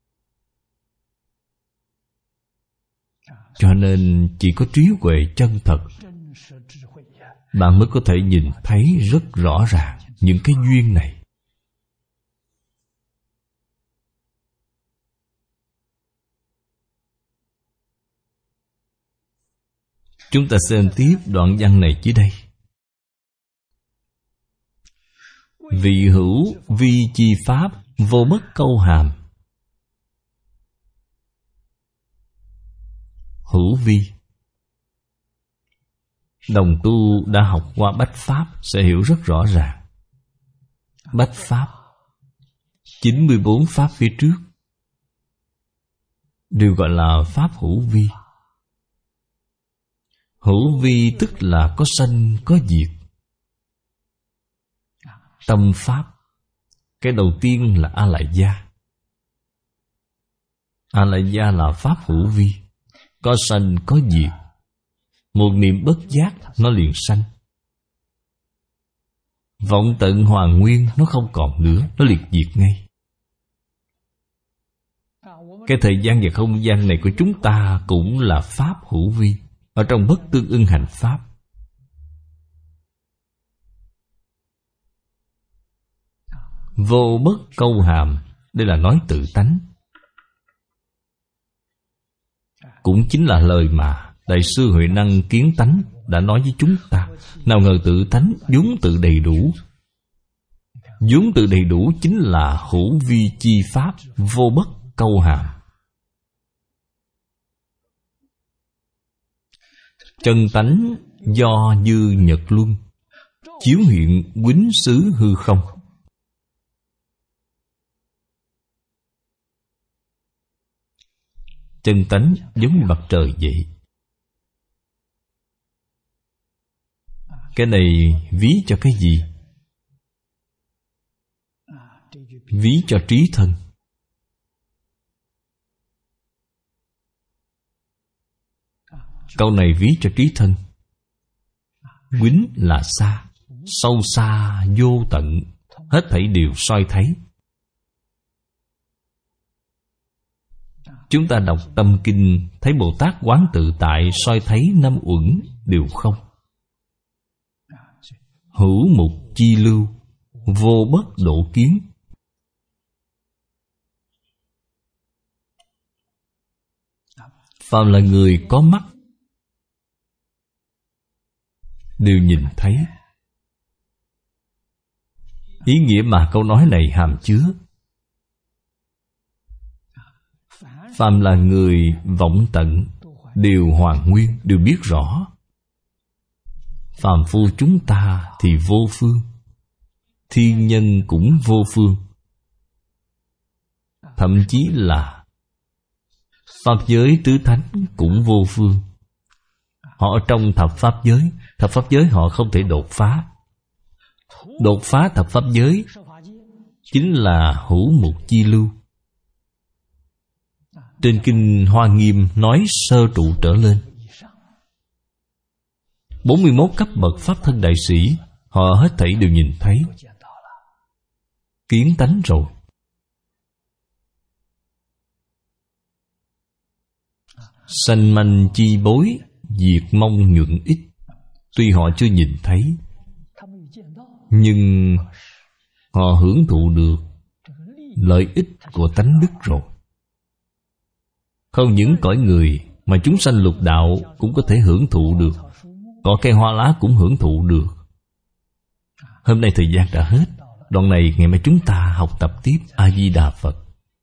Cho nên chỉ có trí huệ chân thật, bạn mới có thể nhìn thấy rất rõ ràng những cái duyên này. Chúng ta xem tiếp đoạn văn này dưới đây. Vị hữu vi chi pháp, vô bất câu hàm. Hữu vi, đồng tu đã học qua bách pháp sẽ hiểu rất rõ ràng. Bách pháp, chín mươi bốn pháp phía trước đều gọi là pháp hữu vi. Hữu vi tức là có sanh có diệt. Tâm pháp, cái đầu tiên là A Lại Gia. A Lại Gia là pháp hữu vi, có sanh có diệt. Một niệm bất giác nó liền sanh. Vọng tận hoàn nguyên nó không còn nữa, nó liệt diệt ngay. Cái thời gian và không gian này của chúng ta cũng là pháp hữu vi, ở trong bất tương ưng hành pháp. Vô bất câu hàm, đây là nói tự tánh. Cũng chính là lời mà Đại sư Huệ Năng Kiến Tánh đã nói với chúng ta. Nào ngờ tự tánh vốn tự đầy đủ. Vốn tự đầy đủ chính là hữu vi chi pháp, vô bất câu hàm. Chân tánh do như nhật luân, chiếu hiện quýnh xứ hư không. Chân tánh giống như mặt trời vậy. Cái này ví cho cái gì? Ví cho trí thân. Câu này ví cho trí thân. Quýnh là xa, sâu xa vô tận, hết thảy đều soi thấy. Chúng ta đọc tâm kinh thấy Bồ Tát quán tự tại soi thấy năm uẩn đều không. Hữu mục chi lưu, vô bất độ kiến. Phàm là người có mắt đều nhìn thấy. Ý nghĩa mà câu nói này hàm chứa, phàm là người vọng tận đều hoàn nguyên, đều biết rõ. Phàm phu chúng ta thì vô phương, thiên nhân cũng vô phương. Thậm chí là pháp giới tứ thánh cũng vô phương. Họ ở trong thập pháp giới, thập pháp giới họ không thể đột phá. Đột phá thập pháp giới chính là hữu mục chi lưu. Trên Kinh Hoa Nghiêm nói sơ trụ trở lên, bốn mươi mốt cấp bậc Pháp thân đại sĩ, họ hết thảy đều nhìn thấy, kiến tánh rồi. Sanh manh chi bối, diệt mong nhuận ích. Tuy họ chưa nhìn thấy, nhưng họ hưởng thụ được lợi ích của tánh đức rồi. Không những cõi người, mà chúng sanh lục đạo cũng có thể hưởng thụ được, cỏ cây hoa lá cũng hưởng thụ được. Hôm nay thời gian đã hết. Đoạn này ngày mai chúng ta học tập tiếp. A Di Đà Phật.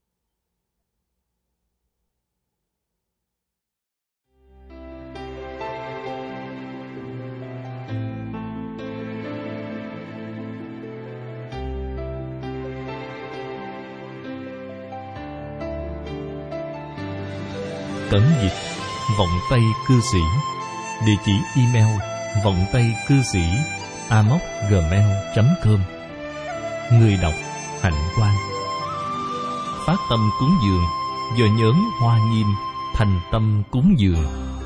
Cẩn dịch vọng tây cư sĩ. Địa chỉ email vọng tây cư sĩ a m o c gmail chấm com. Người đọc Hạnh Quang. Phát tâm cúng dường do nhóm Hoa Nghiêm thành tâm cúng dường.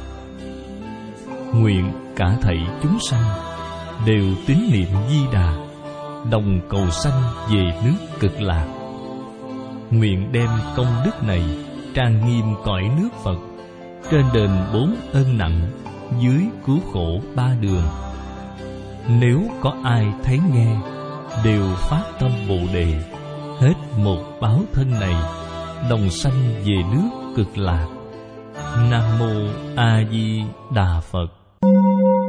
Nguyện cả thảy chúng sanh đều tín niệm Di Đà, đồng cầu sanh về nước Cực Lạc. Nguyện đem công đức này trang nghiêm cõi nước Phật, trên đền bốn ân nặng, dưới cứu khổ ba đường. Nếu có ai thấy nghe, đều phát tâm Bồ Đề, hết một báo thân này, đồng sanh về nước Cực Lạc. Nam Mô A Di Đà Phật.